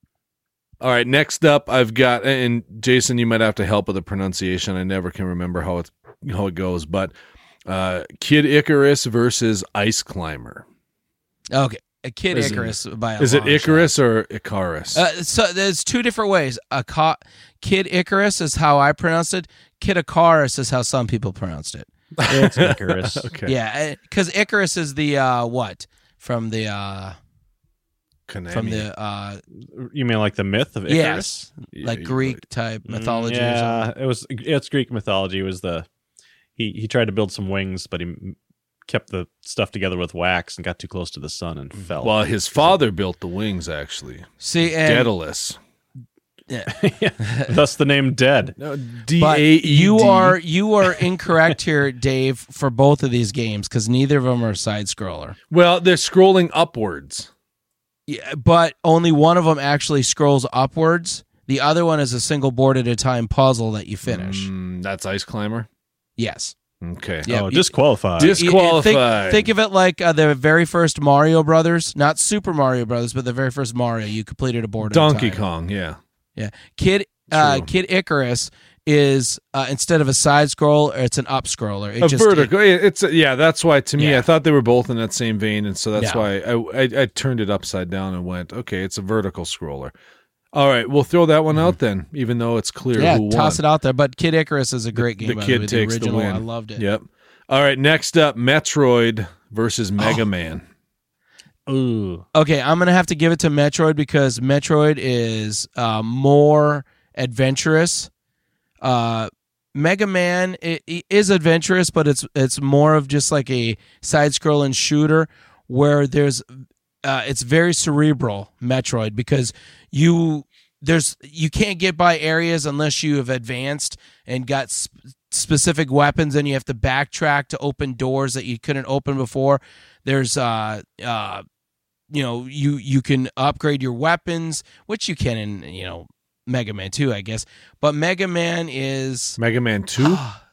All right, next up, I've got, and Jason, you might have to help with the pronunciation. I never can remember how it how it goes, but uh, Kid Icarus versus Ice Climber. Okay. A Kid Is it- Icarus by a Is it long Icarus or Icarus? shot. Uh, so there's two different ways. A co- Kid Icarus is how I pronounced it. Kid Icarus is how some people pronounced it. It's Icarus. okay. Yeah, because Icarus is the uh, what from the uh, Konami. from the uh, You mean like the myth of Icarus? yes, Yeah, like you- Greek type Mm, mythology. Or yeah, something. it was. It's Greek mythology. It was the he he tried to build some wings, but he m- kept the stuff together with wax and got too close to the sun and fell. Well, his father built the wings, actually. See, and Daedalus. yeah. Thus the name Dead. No, D But A E D. you are you are incorrect here, Dave, for both of these games because neither of them are side scroller. Well, they're scrolling upwards. Yeah, but only one of them actually scrolls upwards. The other one is a single board at a time puzzle that you finish. Mm, that's Ice Climber. Yes. Okay. Yeah, oh, you- disqualified. Dis- You- Disqualified. Think, think of it like uh, the very first Mario Brothers, not Super Mario Brothers, but the very first Mario. You completed a board. Donkey at a time. Kong. Yeah. Yeah, Kid uh, True. Kid Icarus is uh, instead of a side scroll, it's an up scroller. It a just, vertical. It, it's a, yeah. That's why to me, Yeah. I thought they were both in that same vein, and so that's Yeah. why I, I I turned it upside down and went, okay, it's a vertical scroller. All right, we'll throw that one out then, even though it's clear Yeah, who toss won. it out there. But Kid Icarus is a great The game. by kid way. takes the the original. win. I loved it. Yep. All right, next up, Metroid versus Oh. Mega Man. Ooh. Okay, I'm gonna have to give it to Metroid because Metroid is uh, more adventurous. Uh, Mega Man i- i- is adventurous, but it's it's more of just like a side-scrolling shooter where there's uh, it's very cerebral. Metroid because you there's you can't get by areas unless you have advanced and got sp- specific weapons, and you have to backtrack to open doors that you couldn't open before. There's uh uh you know you you can upgrade your weapons, which you can in you know Mega Man two, I guess. But Mega Man is Mega Man two.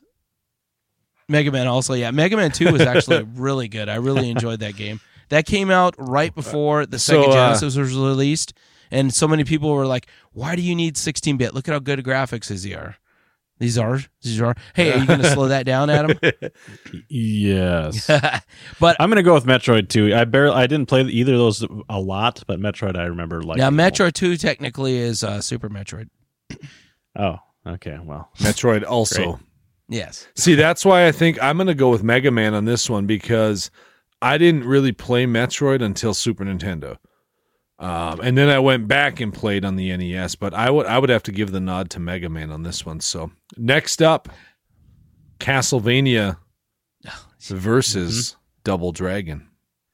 Mega Man also, yeah. Mega Man two was actually really good. I really enjoyed that game. That came out right before the So, Sega uh, Genesis was released, and so many people were like, "Why do you need sixteen bit? Look at how good graphics these are." These are these are. Hey, are you going to slow that down, Adam? Yes. But I'm gonna go with Metroid too. I barely, I didn't play either of those a lot, but Metroid I remember like. now Metroid two technically is uh, Super Metroid. Oh, okay. Well, Metroid also. Great. Yes. See, that's why I think I'm going to go with Mega Man on this one because I didn't really play Metroid until Super Nintendo. Um, and then I went back and played on the N E S, but I would I would have to give the nod to Mega Man on this one. So next up, Castlevania versus Mm-hmm. Double Dragon.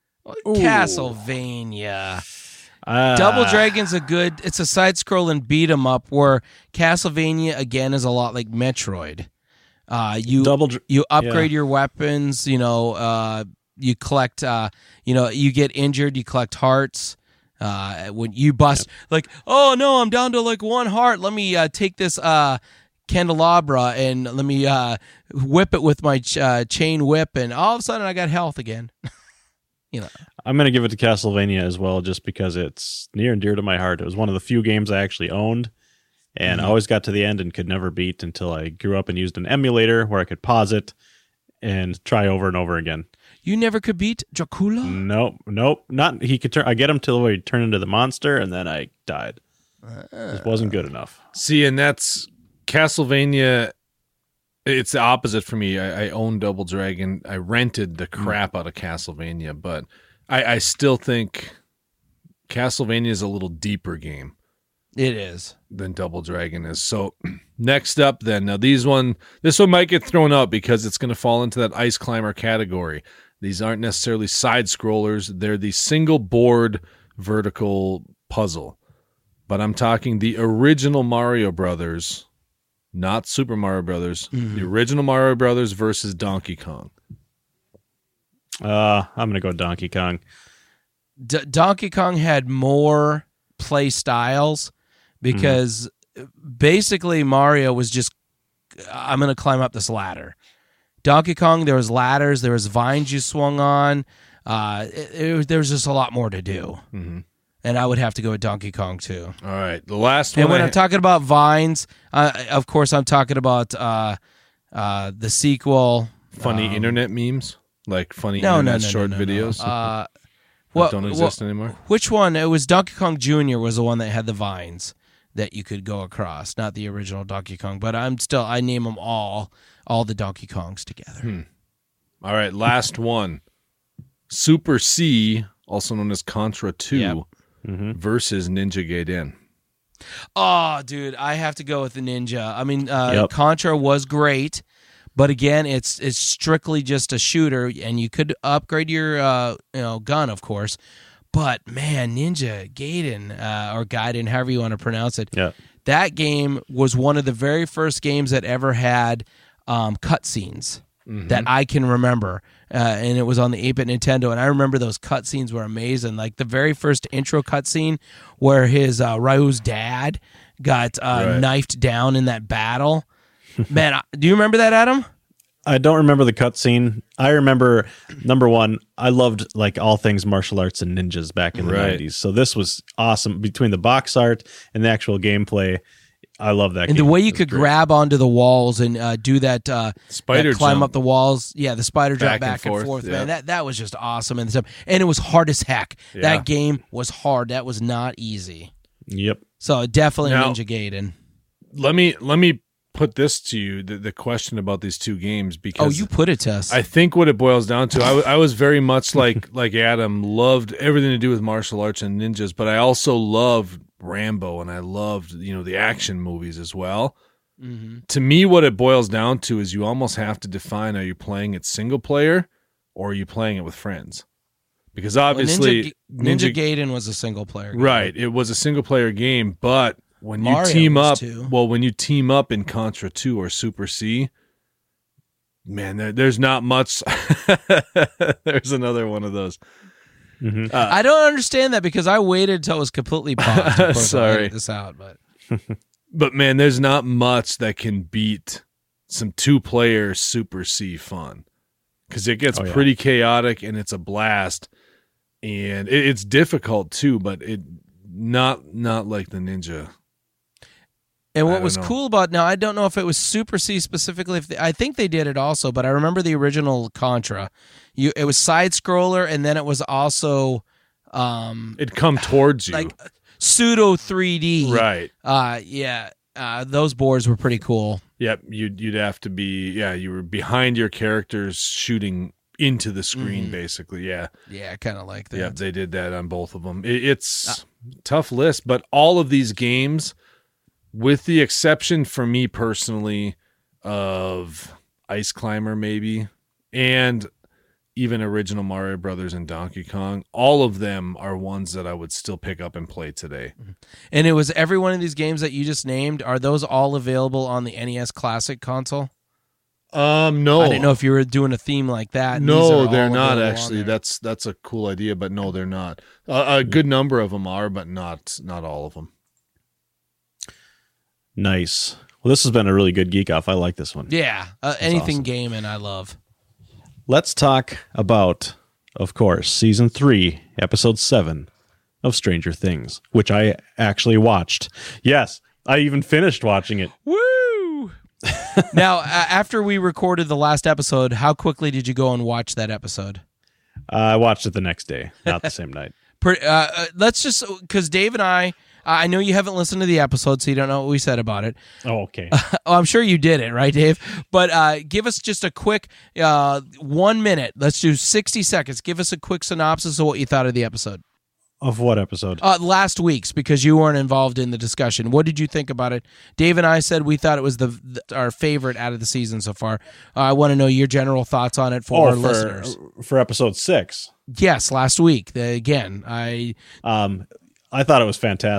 Castlevania. uh, Double Dragon's a good. It's a side-scrolling beat 'em up where Castlevania again is a lot like Metroid. Uh, you Double Dr- you upgrade yeah. your weapons. You know, uh, you collect. Uh, you know, you get injured, you collect hearts. Uh, when you bust, like, oh no, I'm down to like one heart. Let me uh, take this uh, candelabra and let me uh, whip it with my ch- uh, chain whip, and all of a sudden I got health again. You know, I'm gonna give it to Castlevania as well, just because it's near and dear to my heart. It was one of the few games I actually owned, and I always got to the end and could never beat until I grew up and used an emulator where I could pause it and try over and over again. you never could beat Dracula. Nope, nope, not he could turn. I get him till he turned into the monster, and then I died. This wasn't good enough. See, and that's Castlevania. It's the opposite for me. I, I own Double Dragon. I rented the crap out of Castlevania, but I, I still think Castlevania is a little deeper game It is. than Double Dragon is. So next up then, now these one, this one might get thrown out because it's going to fall into that Ice Climber category. These aren't necessarily side scrollers. They're the single board vertical puzzle. but I'm talking the original Mario Brothers, not Super Mario Brothers. Mm-hmm. The original Mario Brothers versus Donkey Kong. Uh, I'm gonna go Donkey Kong. D- Donkey Kong had more play styles because basically Mario was just, I'm going to climb up this ladder. Donkey Kong, there was ladders, there was vines you swung on. Uh, it, it was, there was just a lot more to do. Mm-hmm. And I would have to go with Donkey Kong too. All right, the last And one. when I I'm talking about vines, uh, of course I'm talking about uh, uh, the sequel. funny um, internet memes, like funny No, no, internet no, no, short no, no. videos Uh, that what, don't what- exist anymore. Which one? It was Donkey Kong Junior was the one that had the vines that you could go across, not the original Donkey Kong. But I'm still, I name them all, all the Donkey Kongs together. Hmm. All right, last one. Super C, also known as Contra two, Yep. Mm-hmm. versus Ninja Gaiden. Oh, dude, I have to go with the Ninja. I mean, uh, Yep. Contra was great, but again, it's it's strictly just a shooter, and you could upgrade your uh, you know gun, of course. But man, Ninja Gaiden uh, or Gaiden, however you want to pronounce it, Yeah. that game was one of the very first games that ever had um, cutscenes that I can remember, uh, and it was on the eight-bit Nintendo. And I remember those cutscenes were amazing. Like the very first intro cutscene where his uh, Ryu's dad got uh, Right. knifed down in that battle. Man, I- do you remember that, Adam? I don't remember the cutscene. I remember number one. I loved like all things martial arts and ninjas back in the Right. nineties. So this was awesome between the box art and the actual gameplay. I love that. And game. the way you It was could great. grab onto the walls and uh, do that, uh, Spider that climb jump. up the walls, yeah, the spider jump Back and back and forth, forth, man. yeah. That that was just awesome and stuff. And it was hard as heck. Yeah. That game was hard. That was not easy. Yep. So definitely Now- Ninja Gaiden. Let me let me put this to you: the, the question about these two games, because Oh, you put it to us. I think what it boils down to, I, w- I was very much like like Adam, loved everything to do with martial arts and ninjas, but I also loved Rambo and I loved, you know, the action movies as well. hmm To me, what it boils down to is you almost have to define: are you playing it single player or are you playing it with friends? Because obviously, Ninja, Ninja, Gaiden was a single player game. right, it was a single player game, but when you Mario team was up, too. well, when you team up in Contra two or Super C, man, there, there's not much. There's another one of those. hmm I don't understand that because I waited until it was completely paused. Of course, I'll Sorry. edit this out, but But man, there's not much that can beat some two-player Super C fun, because it gets Oh, yeah. pretty chaotic and it's a blast, and it, it's difficult too. But it not not like the Ninja. And I what don't was know. cool about now, I don't know if it was Super C specifically. If they, I think they did it also, but I remember the original Contra. You, it was side scroller, and then it was also um, It'd come towards you, like pseudo three D. right? Uh, yeah, uh, those boards were pretty cool. Yep, you'd you'd have to be yeah. You were behind your characters, shooting into the screen, Mhm. basically. Yeah, Yeah, kind of like that. yeah. They did that on both of them. It, it's tough list, but all of these games, with the exception for me personally of Ice Climber, maybe, and even original Mario Brothers and Donkey Kong, all of them are ones that I would still pick up and play today. And it was every one of these games that you just named. Are those all available on the N E S Classic console? Um, no, I didn't know if you were doing a theme like that. and these No, are they're all not available on actually. there. That's that's a cool idea, but no, they're not. Uh, a good number of them are, but not not all of them. Nice. Well, this has been a really good geek off. I like this one. Yeah, uh, anything awesome. gaming I love. Let's talk about, of course, season three, episode seven of Stranger Things, which I actually watched. Yes, I even finished watching it. Woo! Now, uh, after we recorded the last episode, how quickly did you go and watch that episode? Uh, I watched it the next day, not the same night. Per, uh, uh, let's just because Dave and I, I know you haven't listened to the episode, so you don't know what we said about it. Oh, okay. Oh, I'm sure you did it, right, Dave? But uh, give us just a quick uh, one minute. Let's do sixty seconds. Give us a quick synopsis of what you thought of the episode. Of what episode? Uh, last week's, because you weren't involved in the discussion. What did you think about it? Dave and I said we thought it was the, the our favorite out of the season so far. Uh, I want to know your general thoughts on it for our for, listeners. for episode six. Yes, last week. The, again, I Um, I thought it was fantastic.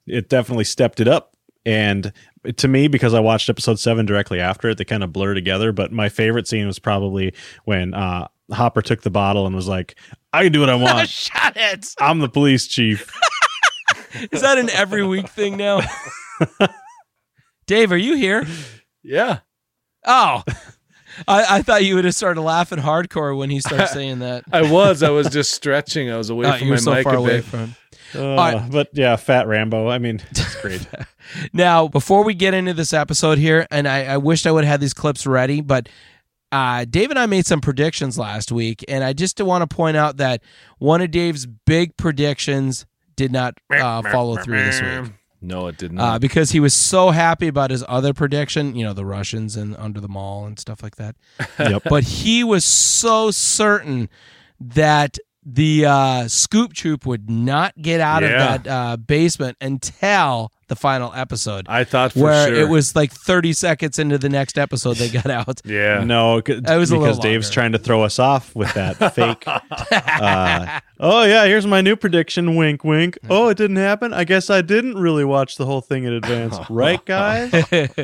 it definitely stepped it up. And to me, because I watched episode seven directly after it, they kind of blur together. But my favorite scene was probably when uh, Hopper took the bottle and was like, I can do what I want. Shut it. I'm the police chief. Is that an every week thing now? Dave, are you here? Yeah. Oh, I, I thought you would have started laughing hardcore when he started saying that. I was. I was just stretching. I was away Oh, from you were my so mic far a away bit. from. Uh, right. But yeah, Fat Rambo. I mean, it's great. Now, before we get into this episode here, and I, I wished I would have had these clips ready, but uh, Dave and I made some predictions last week, and I just want to point out that one of Dave's big predictions did not uh, follow through this week. No, it did Uh, not. because he was so happy about his other prediction, you know, the Russians and under the mall and stuff like that. Yep. But he was so certain that the uh, Scoop Troop would not get out Yeah. of that uh, basement until the final episode, I thought for where sure. it was like thirty seconds into the next episode they got out. Yeah. No, c- That was a because little Dave's longer. trying to throw us off with that fake. uh, oh yeah, here's my new prediction. Wink, wink. Oh, it didn't happen. I guess I didn't really watch the whole thing in advance, right, guys?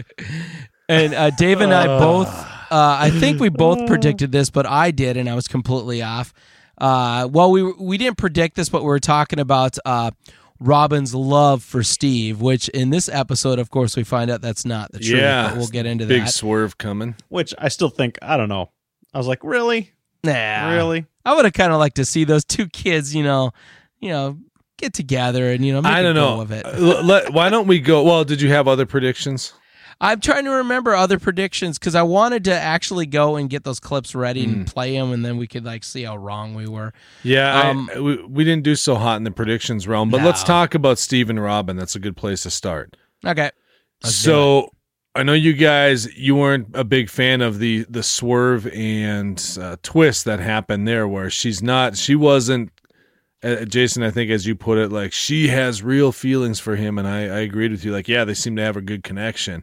And uh, Dave and I both, uh, I think we both predicted this, but I did, and I was completely off. Uh, well, we we didn't predict this, but we were talking about uh, Robin's love for Steve, which in this episode, of course, we find out that's not the truth. Yeah. But we'll get into Big that. swerve coming. Which I still think. I don't know. I was like, really, Nah, really. I would have kind of liked to see those two kids, you know, you know, get together and you know, make I a don't go know. of it. Uh, let- why don't we go? Well, did you have other predictions? I'm trying to remember other predictions because I wanted to actually go and get those clips ready and play them, and then we could like see how wrong we were. Yeah, Um, I, we, we didn't do so hot in the predictions realm, but No. let's talk about Steve and Robin. That's a good place to start. Okay. Let's do So I know you guys, you weren't a big fan of the the swerve and uh, twist that happened there, where she's not, she wasn't. Uh, Jason, I think as you put it, like she has real feelings for him, and I, I agreed with you. Like, yeah, they seem to have a good connection.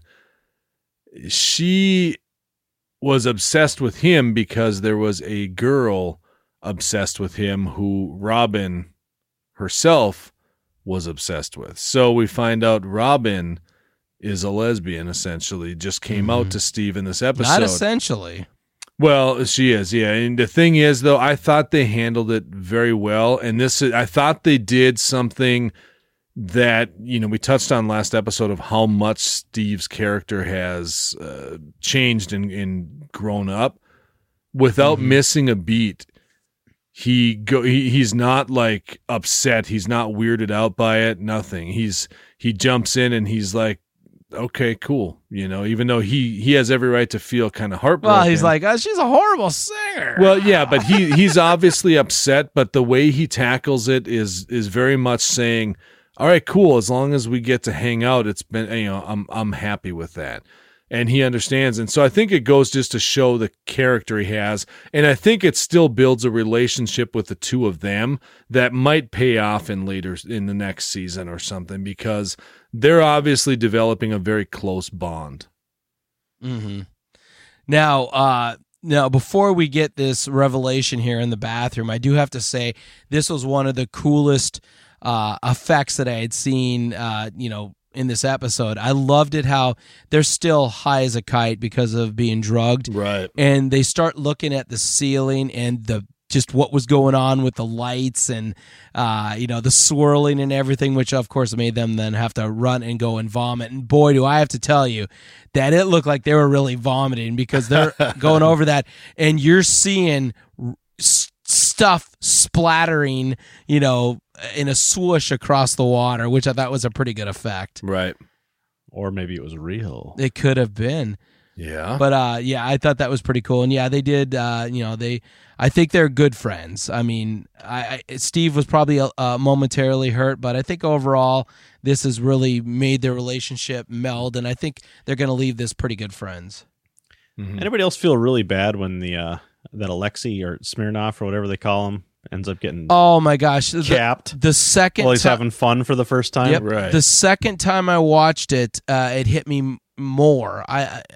She was obsessed with him because there was a girl obsessed with him who Robin herself was obsessed with. So we find out Robin is a lesbian, essentially, just came out to Steve in this episode. Not essentially. Well, she is, yeah. And the thing is, though, I thought they handled it very well. And this, I thought they did something that, you know, we touched on last episode of how much Steve's character has uh, changed and, and grown up without Mm-hmm. missing a beat. He go, he, he's not like upset. He's not weirded out by it. Nothing. He's, he jumps in and he's like, okay, cool. You know, even though he, he has every right to feel kind of heartbroken. Well, he's like, oh, she's a horrible singer. Well, yeah, but he he's obviously upset, but the way he tackles it is is very much saying, all right, cool, as long as we get to hang out, it's been, you know, I'm I'm happy with that. And he understands. And so I think it goes just to show the character he has. And I think it still builds a relationship with the two of them that might pay off in later in the next season or something, because they're obviously developing a very close bond. Mm-hmm. Now, uh, now, before we get this revelation here in the bathroom, I do have to say this was one of the coolest uh, effects that I had seen, uh, you know, in this episode. I loved it how they're still high as a kite because of being drugged. Right. And they start looking at the ceiling and the just what was going on with the lights and uh, you know, the swirling and everything, which of course made them then have to run and go and vomit. And boy, do I have to tell you that it looked like they were really vomiting because they're going over that and you're seeing s- stuff splattering, you know, in a swoosh across the water, which I thought was a pretty good effect. Right. Or maybe it was real. It could have been. Yeah. But uh, yeah, I thought that was pretty cool, and yeah, they did. Uh, you know, they, I think they're good friends. I mean, I, I Steve was probably uh, momentarily hurt, but I think overall this has really made their relationship meld, and I think they're going to leave this pretty good friends. Mhm. Anybody else feel really bad when the uh, that Alexei or Smirnoff or whatever they call him ends up getting Oh my gosh, the, capped the second while he's ti- having fun for the first time? Yep. Right. The second time I watched it, uh, it hit me m- more. I, I,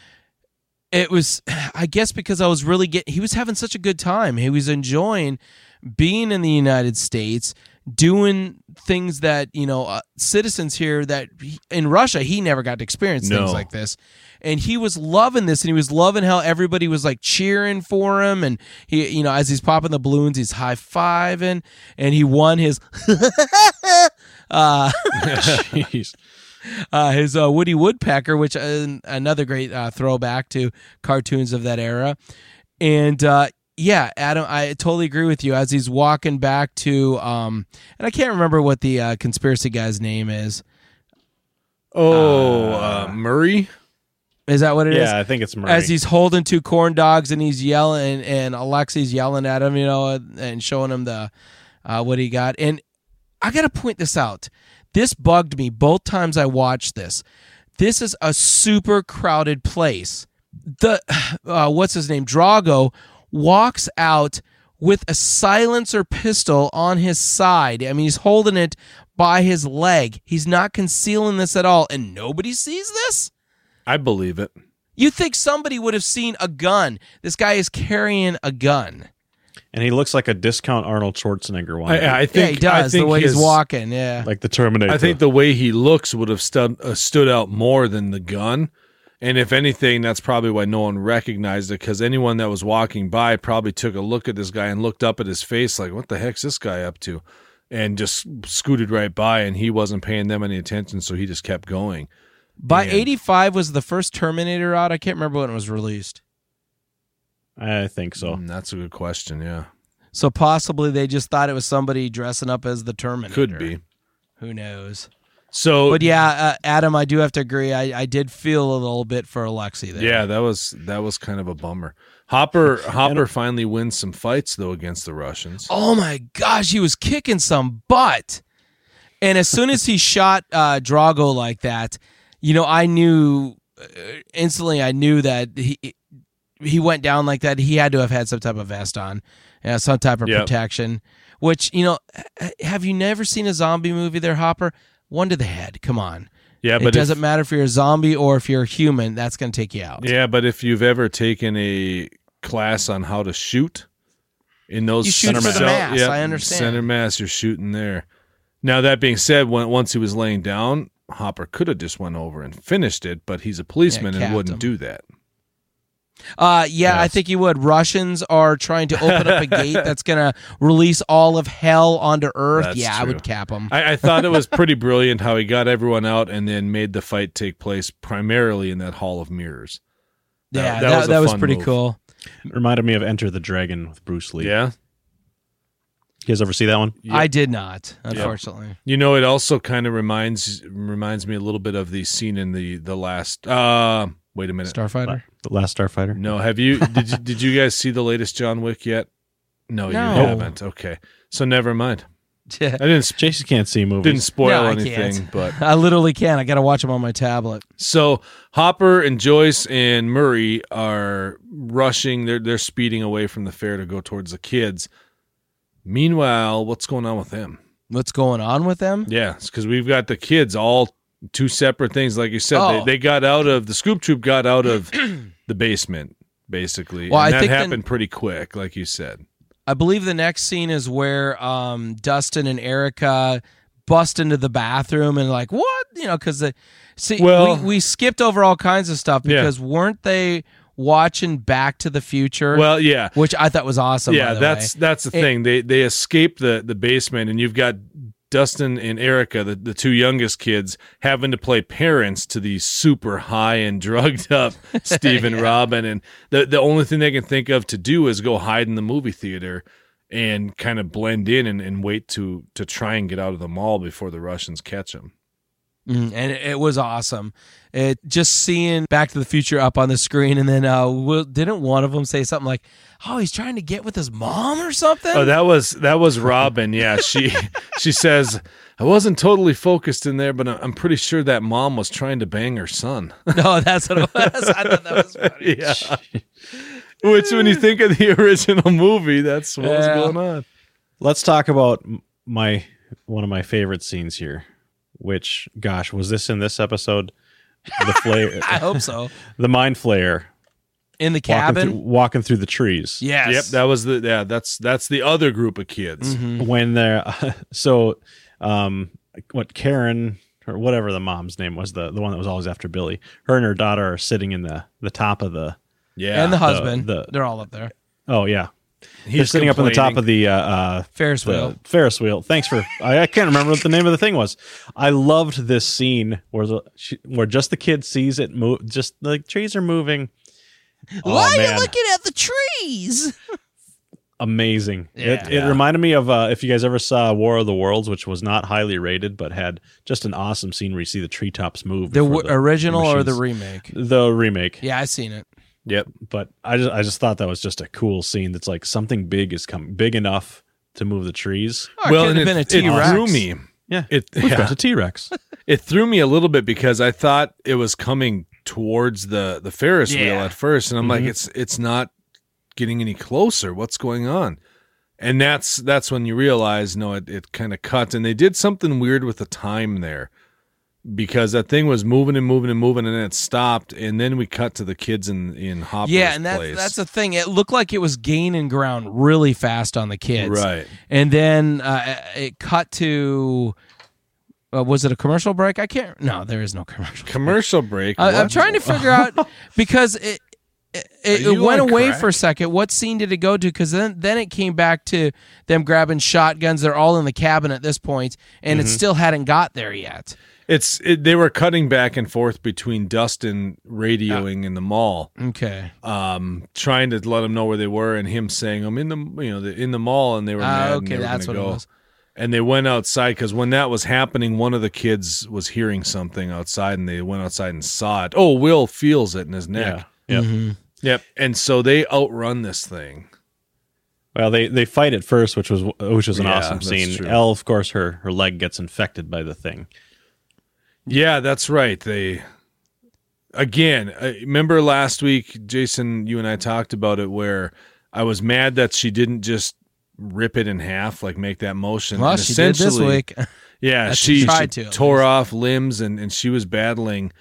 it was, I guess, because I was really getting. He was having such a good time. He was enjoying being in the United States, doing things that, you know, uh, citizens here that he, in Russia, he never got to experience No. things like this. And he was loving this, and he was loving how everybody was like cheering for him. And he, you know, as he's popping the balloons, he's high fiving, and he won his, uh, Jeez. uh, his uh, Woody Woodpecker, which uh, another great uh, throwback to cartoons of that era. And uh, yeah, Adam, I totally agree with you. As he's walking back to, um, and I can't remember what the uh, conspiracy guy's name is. Oh, uh, Murray. Is that what it is? Yeah, I think it's Murray. As he's holding two corn dogs and he's yelling, and Alexi's yelling at him, you know, and showing him the uh, what he got. And I got to point this out. This bugged me both times I watched this. This is a super crowded place. The uh, what's his name? Drago walks out with a silencer pistol on his side. I mean, he's holding it by his leg. He's not concealing this at all, and nobody sees this? I believe it. You think somebody would have seen a gun. This guy is carrying a gun. And he looks like a discount Arnold Schwarzenegger one. I, I think Yeah, he does, I think the way his, he's walking, yeah. like the Terminator. I think the way he looks would have stood uh, stood out more than the gun. And if anything, that's probably why no one recognized it, because anyone that was walking by probably took a look at this guy and looked up at his face like, what the heck's this guy up to? And just scooted right by, and he wasn't paying them any attention, so he just kept going. By And- eighty-five was the first Terminator out. I can't remember when it was released. I think so. Mm, that's a good question, yeah. So possibly they just thought it was somebody dressing up as the Terminator. Could be. Who knows? So, But yeah, uh, Adam, I do have to agree. I, I did feel a little bit for Alexi there. yeah, that was that was kind of a bummer. Hopper Hopper finally wins some fights though against the Russians. Oh my gosh, he was kicking some butt. And as soon as he shot uh, Drago like that, you know, I knew uh, instantly. I knew that he he went down like that. He had to have had some type of vest on, uh, some type of Yep. protection. Which, you know, h- have you never seen a zombie movie there, Hopper? One to the head. Come on. Yeah, It but doesn't if, matter if you're a zombie or if you're a human. That's going to take you out. yeah, but if you've ever taken a class on how to shoot in those You shoot for the cell- mass, yeah, I understand. Center mass, you're shooting there. Now that being said, when once he was laying down, Hopper could have just went over and finished it, but he's a policeman Yeah, and wouldn't capped do that. Uh, yeah, I Yes. think you would. Russians are trying to open up a gate that's going to release all of hell onto Earth. That's yeah, I true. would cap them. I, I thought it was pretty brilliant how he got everyone out and then made the fight take place primarily in that Hall of Mirrors. That- yeah, that that, was a that was fun pretty move. cool. It reminded me of Enter the Dragon with Bruce Lee. Yeah. You guys ever see that one? Yep. I did not, unfortunately. You know, it also kind of reminds reminds me a little bit of the scene in the the last. Uh, wait a minute. Starfighter? The Last Starfighter? No, have you? Did you, did you guys see the latest John Wick yet? No, you No. haven't. Okay, so never mind. Yeah. I didn't sp- Jason can't see movies. didn't spoil No, I anything, can't. but I literally can. I got to watch them on my tablet. so Hopper and Joyce and Murray are rushing. They're they're speeding away from the fair to go towards the kids. Meanwhile, what's going on with them? What's going on with them? Yeah, because we've got the kids all two separate things. Like you said, Oh. they, they got out of the Scoop Troop got out of the basement basically. Well, and I that think the- happened pretty quick, like you said. I believe the next scene is where um, Dustin and Erica bust into the bathroom and like, what? You know, because the see, Well- we, we skipped over all kinds of stuff Yeah. because weren't they watching Back to the Future? Well, yeah. which I thought was awesome. yeah, by the that's way. that's the It- thing. They they escape the the basement, and you've got Dustin and Erica, the, the two youngest kids, having to play parents to these super high and drugged up Steve and Robin, and the the only thing they can think of to do is go hide in the movie theater and kind of blend in and, and wait to to try and get out of the mall before the Russians catch them. Mm, and it, it was awesome. It just seeing Back to the Future up on the screen, and then uh, Will, didn't one of them say something like, "Oh, he's trying to get with his mom or something"? Oh, that was that was Robin. Yeah, she she says I wasn't totally focused in there, but I- I'm pretty sure that mom was trying to bang her son. No, that's what it was. I thought that was funny. Yeah. Which, when you think of the original movie, that's what was Yeah. going on. Let's talk about m- my one of my favorite scenes here. Which, gosh, was this in this episode? The flare, I hope so. the mind flayer. In the walking cabin? through, walking through the trees. Yes. Yep, that was the yeah. That's that's the other group of kids. Mhm. When they're so, um, what Karen or whatever the mom's name was, the the one that was always after Billy. Her and her daughter are sitting in the the top of the. Yeah, And the husband. the- They're all up there. Oh yeah, he's they're sitting up on the top complaining. of the uh, uh, Ferris the wheel. Ferris wheel. Thanks for. I, I can't remember what the name of the thing was. I loved this scene where the she, where just the kid sees it move. Just the trees are moving. Oh, Why are man. you looking at the trees? Amazing. Yeah. it it Yeah. reminded me of uh, if you guys ever saw War of the Worlds, which was not highly rated, but had just an awesome scene where you see the treetops move. The before w- original or the machines- remake? the remake. Yeah, I've seen it. Yep. But I just I just thought that was just a cool scene. That's like something big is coming, big enough to move the trees. Oh, it well, could and have it, been a it T-Rex. threw me. Yeah, It we've yeah. got a T Rex. It threw me a little bit because I thought it was coming towards the the Ferris wheel Yeah. at first, and I'm like, Mhm. it's it's not getting any closer. What's going on? And that's that's when you realize, no, it, it kind of cut, and they did something weird with the time there, because that thing was moving and moving and moving, and then it stopped, and then we cut to the kids in in Hopper's Yeah, and that's place. that's the thing. It looked like it was gaining ground really fast on the kids, right. And then uh, it cut to. Uh, was it a commercial break? I can't. No, there is no commercial. Commercial break. I, I'm what? trying to figure out because it it, it, Are it you went on away crack? for a second. What scene did it go to? Because then then it came back to them grabbing shotguns. They're all in the cabin at this point, and Mm-hmm. it still hadn't got there yet. It's it, they were cutting back and forth between Dustin radioing in the mall, Okay. um, trying to let him know where they were, and him saying, "I'm in the you know the, in the mall," and they were Ah, mad. and okay, they were that's gonna what it go. was. And they went outside because when that was happening, one of the kids was hearing something outside, and they went outside and saw it. Oh, Will feels it in his neck. Yeah. Yep. Mhm. Yep. And so they outrun this thing. Well, they they fight at first, which was which was an Yeah, awesome that's scene. true. Elle, of course, her her leg gets infected by the thing. Yeah, that's right. They again. Uh, remember last week, Jason, you and I talked about it, where I was mad that she didn't just rip it in half, like make that motion. Well, And she did this essentially- week. Yeah, That's- she, she tried she to, at tore least. off limbs, and, and she was battling.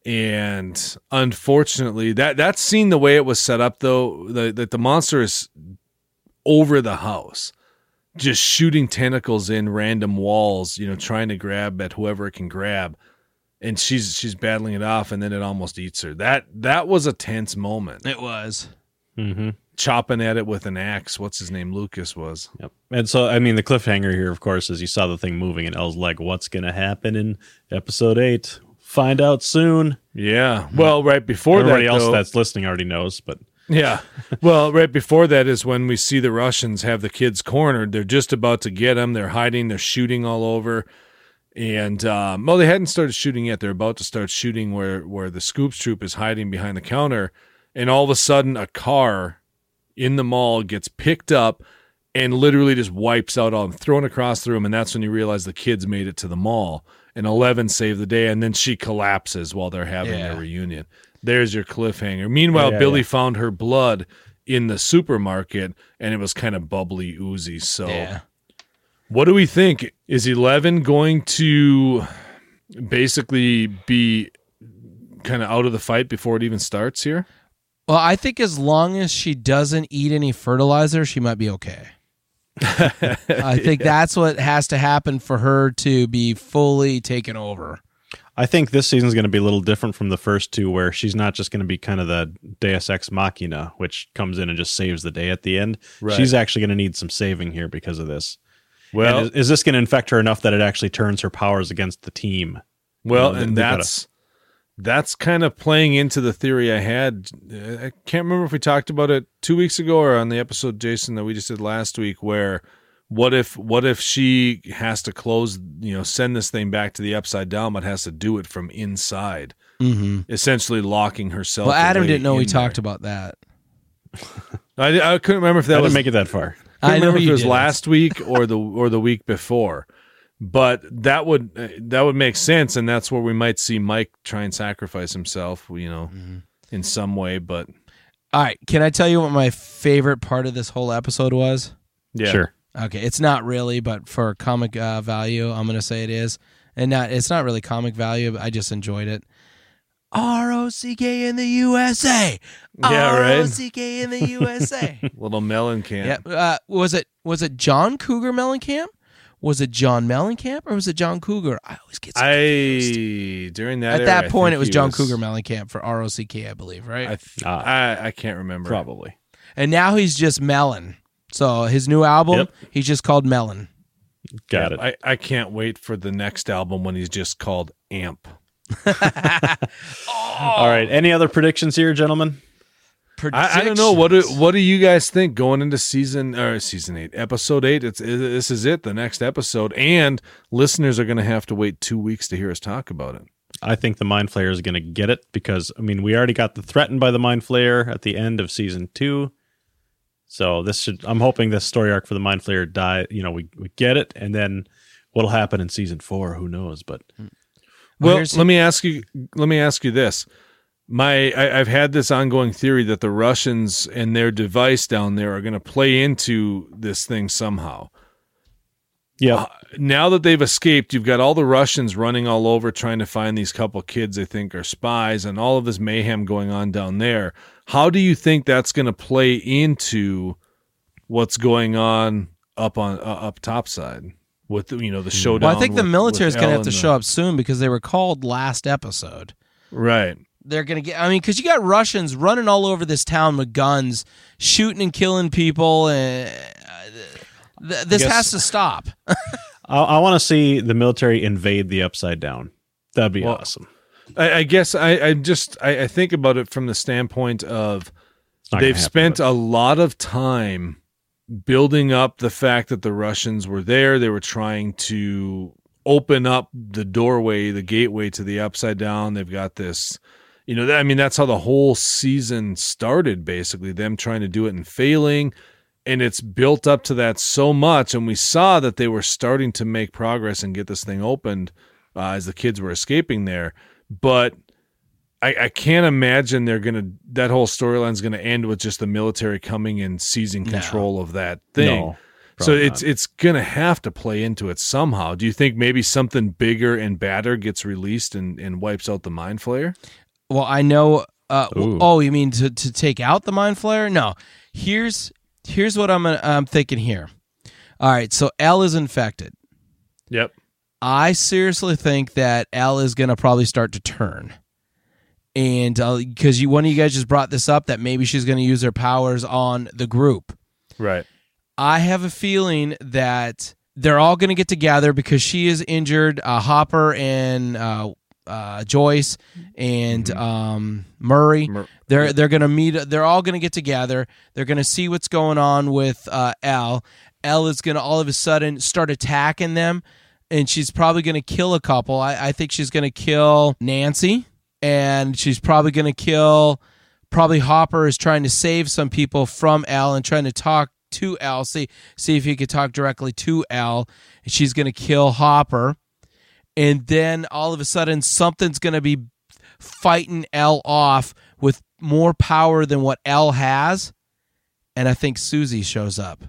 And unfortunately, that that scene, the way it was set up, though, the, that the monster is over the house, just shooting tentacles in random walls, you know, trying to grab at whoever it can grab, and she's she's battling it off, and then it almost eats her. That that was a tense moment. It was. Mm-hmm. Chopping at it with an axe. What's his name? Lucas was. Yep. And so, I mean, the cliffhanger here, of course, is you saw the thing moving in Elle's leg. What's going to happen in episode eight? Find out soon. Yeah. Well, right before Everybody that, else though, that's listening already knows, but yeah. Well, right before that is when we see the Russians have the kids cornered. They're just about to get them. They're hiding. They're shooting all over. And, um, well, they hadn't started shooting yet. They're about to start shooting where, where the Scoops troop is hiding behind the counter. And all of a sudden, a car in the mall gets picked up and literally just wipes out all thrown across the room. And that's when you realize the kids made it to the mall. And Eleven saved the day. And then she collapses while they're having Yeah. their reunion. There's your cliffhanger. Meanwhile, Yeah, yeah, Billy yeah. found her blood in the supermarket, and it was kind of bubbly, oozy. So, Yeah. what do we think? Is Eleven going to basically be kind of out of the fight before it even starts here? Well, I think as long as she doesn't eat any fertilizer, she might be okay. I think that's what has to happen for her to be fully taken over. I think this season's going to be a little different from the first two, where she's not just going to be kind of the Deus Ex Machina, which comes in and just saves the day at the end. Right. She's actually going to need some saving here because of this. Well, And is, is this going to infect her enough that it actually turns her powers against the team? well, You know, and they- they gotta- that's that's kind of playing into the theory I had. I can't remember if we talked about it two weeks ago or on the episode, Jason, that we just did last week, where what if what if she has to close, you know, send this thing back to the upside down, but has to do it from inside, Mm-hmm. essentially locking herself. Well, Adam away didn't know we in talked there. about that. I, I couldn't remember if that I was didn't make it that far. couldn't I know remember if you it was didn't. last week or the or the week before, but that would uh, that would make sense, and that's where we might see Mike try and sacrifice himself, you know, Mm-hmm. in some way. But All right, can I tell you what my favorite part of this whole episode was? yeah, Sure. Okay, it's not really, but for comic uh, value, I'm going to say it is. And not it's not really comic value, but I just enjoyed it. R O C K in the U S A. Yeah, right. R O C K in the U S A. Little Mellencamp. Yeah. Uh, was it was it John Cougar Mellencamp? Was it John Mellencamp or was it John Cougar? I always get so confused. I during that At era, that I point, think it was he John Cougar Mellencamp for R O C K, I believe, right? I, th- Ah. I I can't remember. Probably. and now he's just Mellon. So his new album, Yep. he's just called Mellon. Got Yeah, it. I, I can't wait for the next album when he's just called Amp. All right. Any other predictions here, gentlemen? I, I don't know. What do what do you guys think going into season or season eight, episode eight? It's it, this is it, the next episode, and listeners are going to have to wait two weeks to hear us talk about it. I think the Mind Flayer is going to get it because, I mean, we already got the threatened by the Mind Flayer at the end of season two. So this should, I'm hoping this story arc for the Mind Flayer die, you know, we, we get it, and then what'll happen in season four, who knows? But Well, here's- let me ask you. Let me ask you this. My, I, I've had this ongoing theory that the Russians and their device down there are going to play into this thing somehow. yeah, Uh, now that they've escaped, you've got all the Russians running all over trying to find these couple kids they think are spies, and all of this mayhem going on down there. How do you think that's going to play into what's going on up on uh, up top side with you know the showdown? Well, I think the with- military is with going to Elle have to and the- show up soon because they were called last episode. right. They're going to get, I mean, because you got Russians running all over this town with guns, shooting and killing people. And uh, th- this guess- has to stop. I, I want to see the military invade the Upside Down. That'd be Well, awesome. I, I guess I, I just I, I think about it from the standpoint of Not gonna they've happen, spent but- a lot of time building up the fact that the Russians were there. They were trying to open up the doorway, the gateway to the Upside Down. They've got this, you know, I mean, that's how the whole season started, basically, them trying to do it and failing. And it's built up to that so much. And we saw that they were starting to make progress and get this thing opened uh, as the kids were escaping there. But I, I can't imagine they're going to, that whole storyline is going to end with just the military coming and seizing control of that thing. No, so probably it's not. it's going to have to play into it somehow. Do you think maybe something bigger and badder gets released and, and wipes out the Mind Flayer? Well, I know. Uh, Ooh. oh, you mean to, to take out the Mind Flayer? No. Here's here's what I'm I'm thinking here. All right, so Elle is infected. Yep. I seriously think that Elle is going to probably start to turn. And because you, one of you guys just brought this up, that maybe she's going to use her powers on the group. Right. I have a feeling that they're all going to get together because she is injured. Uh, Hopper and uh, uh, Joyce and um, Murray. Mur- They're they're going to meet. They're all going to get together. They're going to see what's going on with uh, Elle. Elle is going to all of a sudden start attacking them, and she's probably going to kill a couple. I, I think she's going to kill Nancy, and she's probably going to kill. Probably Hopper is trying to save some people from Elle and trying to talk to Elle. See see if he could talk directly to Elle. And she's going to kill Hopper, and then all of a sudden something's going to be fighting Elle off with more power than what Elle has, and I think Susie shows up,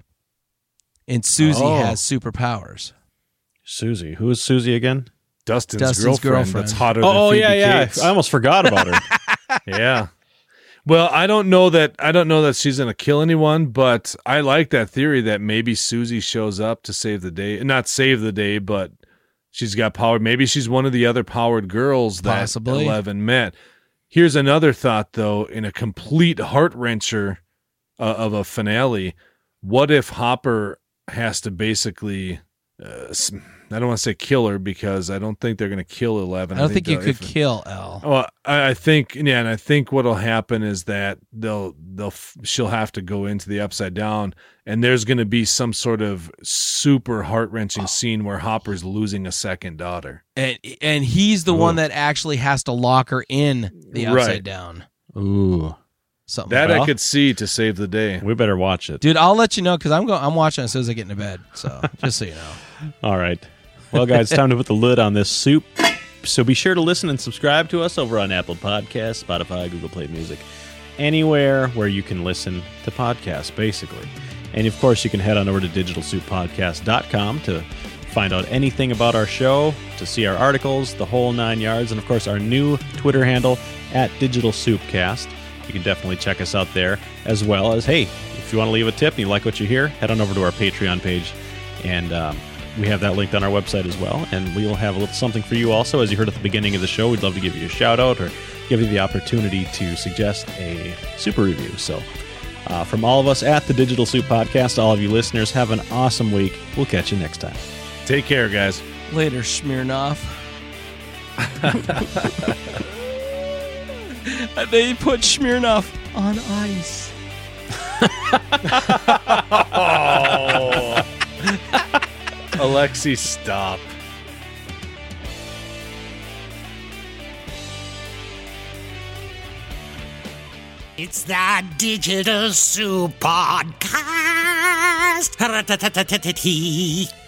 and Susie Oh. has superpowers. Susie. Who is Susie again? Dustin's, Dustin's girlfriend, girlfriend. that's hotter Oh, than yeah, Phoebe yeah. Cates. I almost forgot about her. Yeah. Well, I don't know that I don't know that she's going to kill anyone, but I like that theory that maybe Susie shows up to save the day. Not save the day, but she's got power. Maybe she's one of the other powered girls that Possibly. Eleven met. Here's another thought, though, in a complete heart-wrencher uh, of a finale. What if Hopper has to basically, uh, s- I don't want to say kill her because I don't think they're going to kill Eleven. I don't think you they'll- could if- kill Elle. Well, I I think yeah, and I think what'll happen is that they'll they'll f- she'll have to go into the Upside Down, and there's going to be some sort of super heart wrenching scene where Hopper's losing a second daughter. And and he's the Ooh. one that actually has to lock her in the Upside Right. Down. Ooh. Something That like I Well- could see to save the day. We better watch it. Dude, I'll let you know because I'm going. I'm watching as soon as I get into bed. So just so you know. All right. Well, guys, time to put the lid on this soup. So be sure to listen and subscribe to us over on Apple Podcasts, Spotify, Google Play Music, anywhere where you can listen to podcasts, basically. And, of course, you can head on over to digital soup podcast dot com to find out anything about our show, to see our articles, the whole nine yards, and of course our new Twitter handle at Digital Soupcast. You can definitely check us out there, as well as, hey, if you want to leave a tip and you like what you hear, head on over to our Patreon page, and um, we have that linked on our website as well, and we'll have a little something for you also. As you heard at the beginning of the show, we'd love to give you a shout out or give you the opportunity to suggest a super review. So uh, from all of us at the Digital Soup Podcast, all of you listeners, have an awesome week. We'll catch you next time. Take care, guys. Later, Smirnoff. They put Smirnoff on ice. Oh. Alexi, stop. It's the Digital Soup Podcast.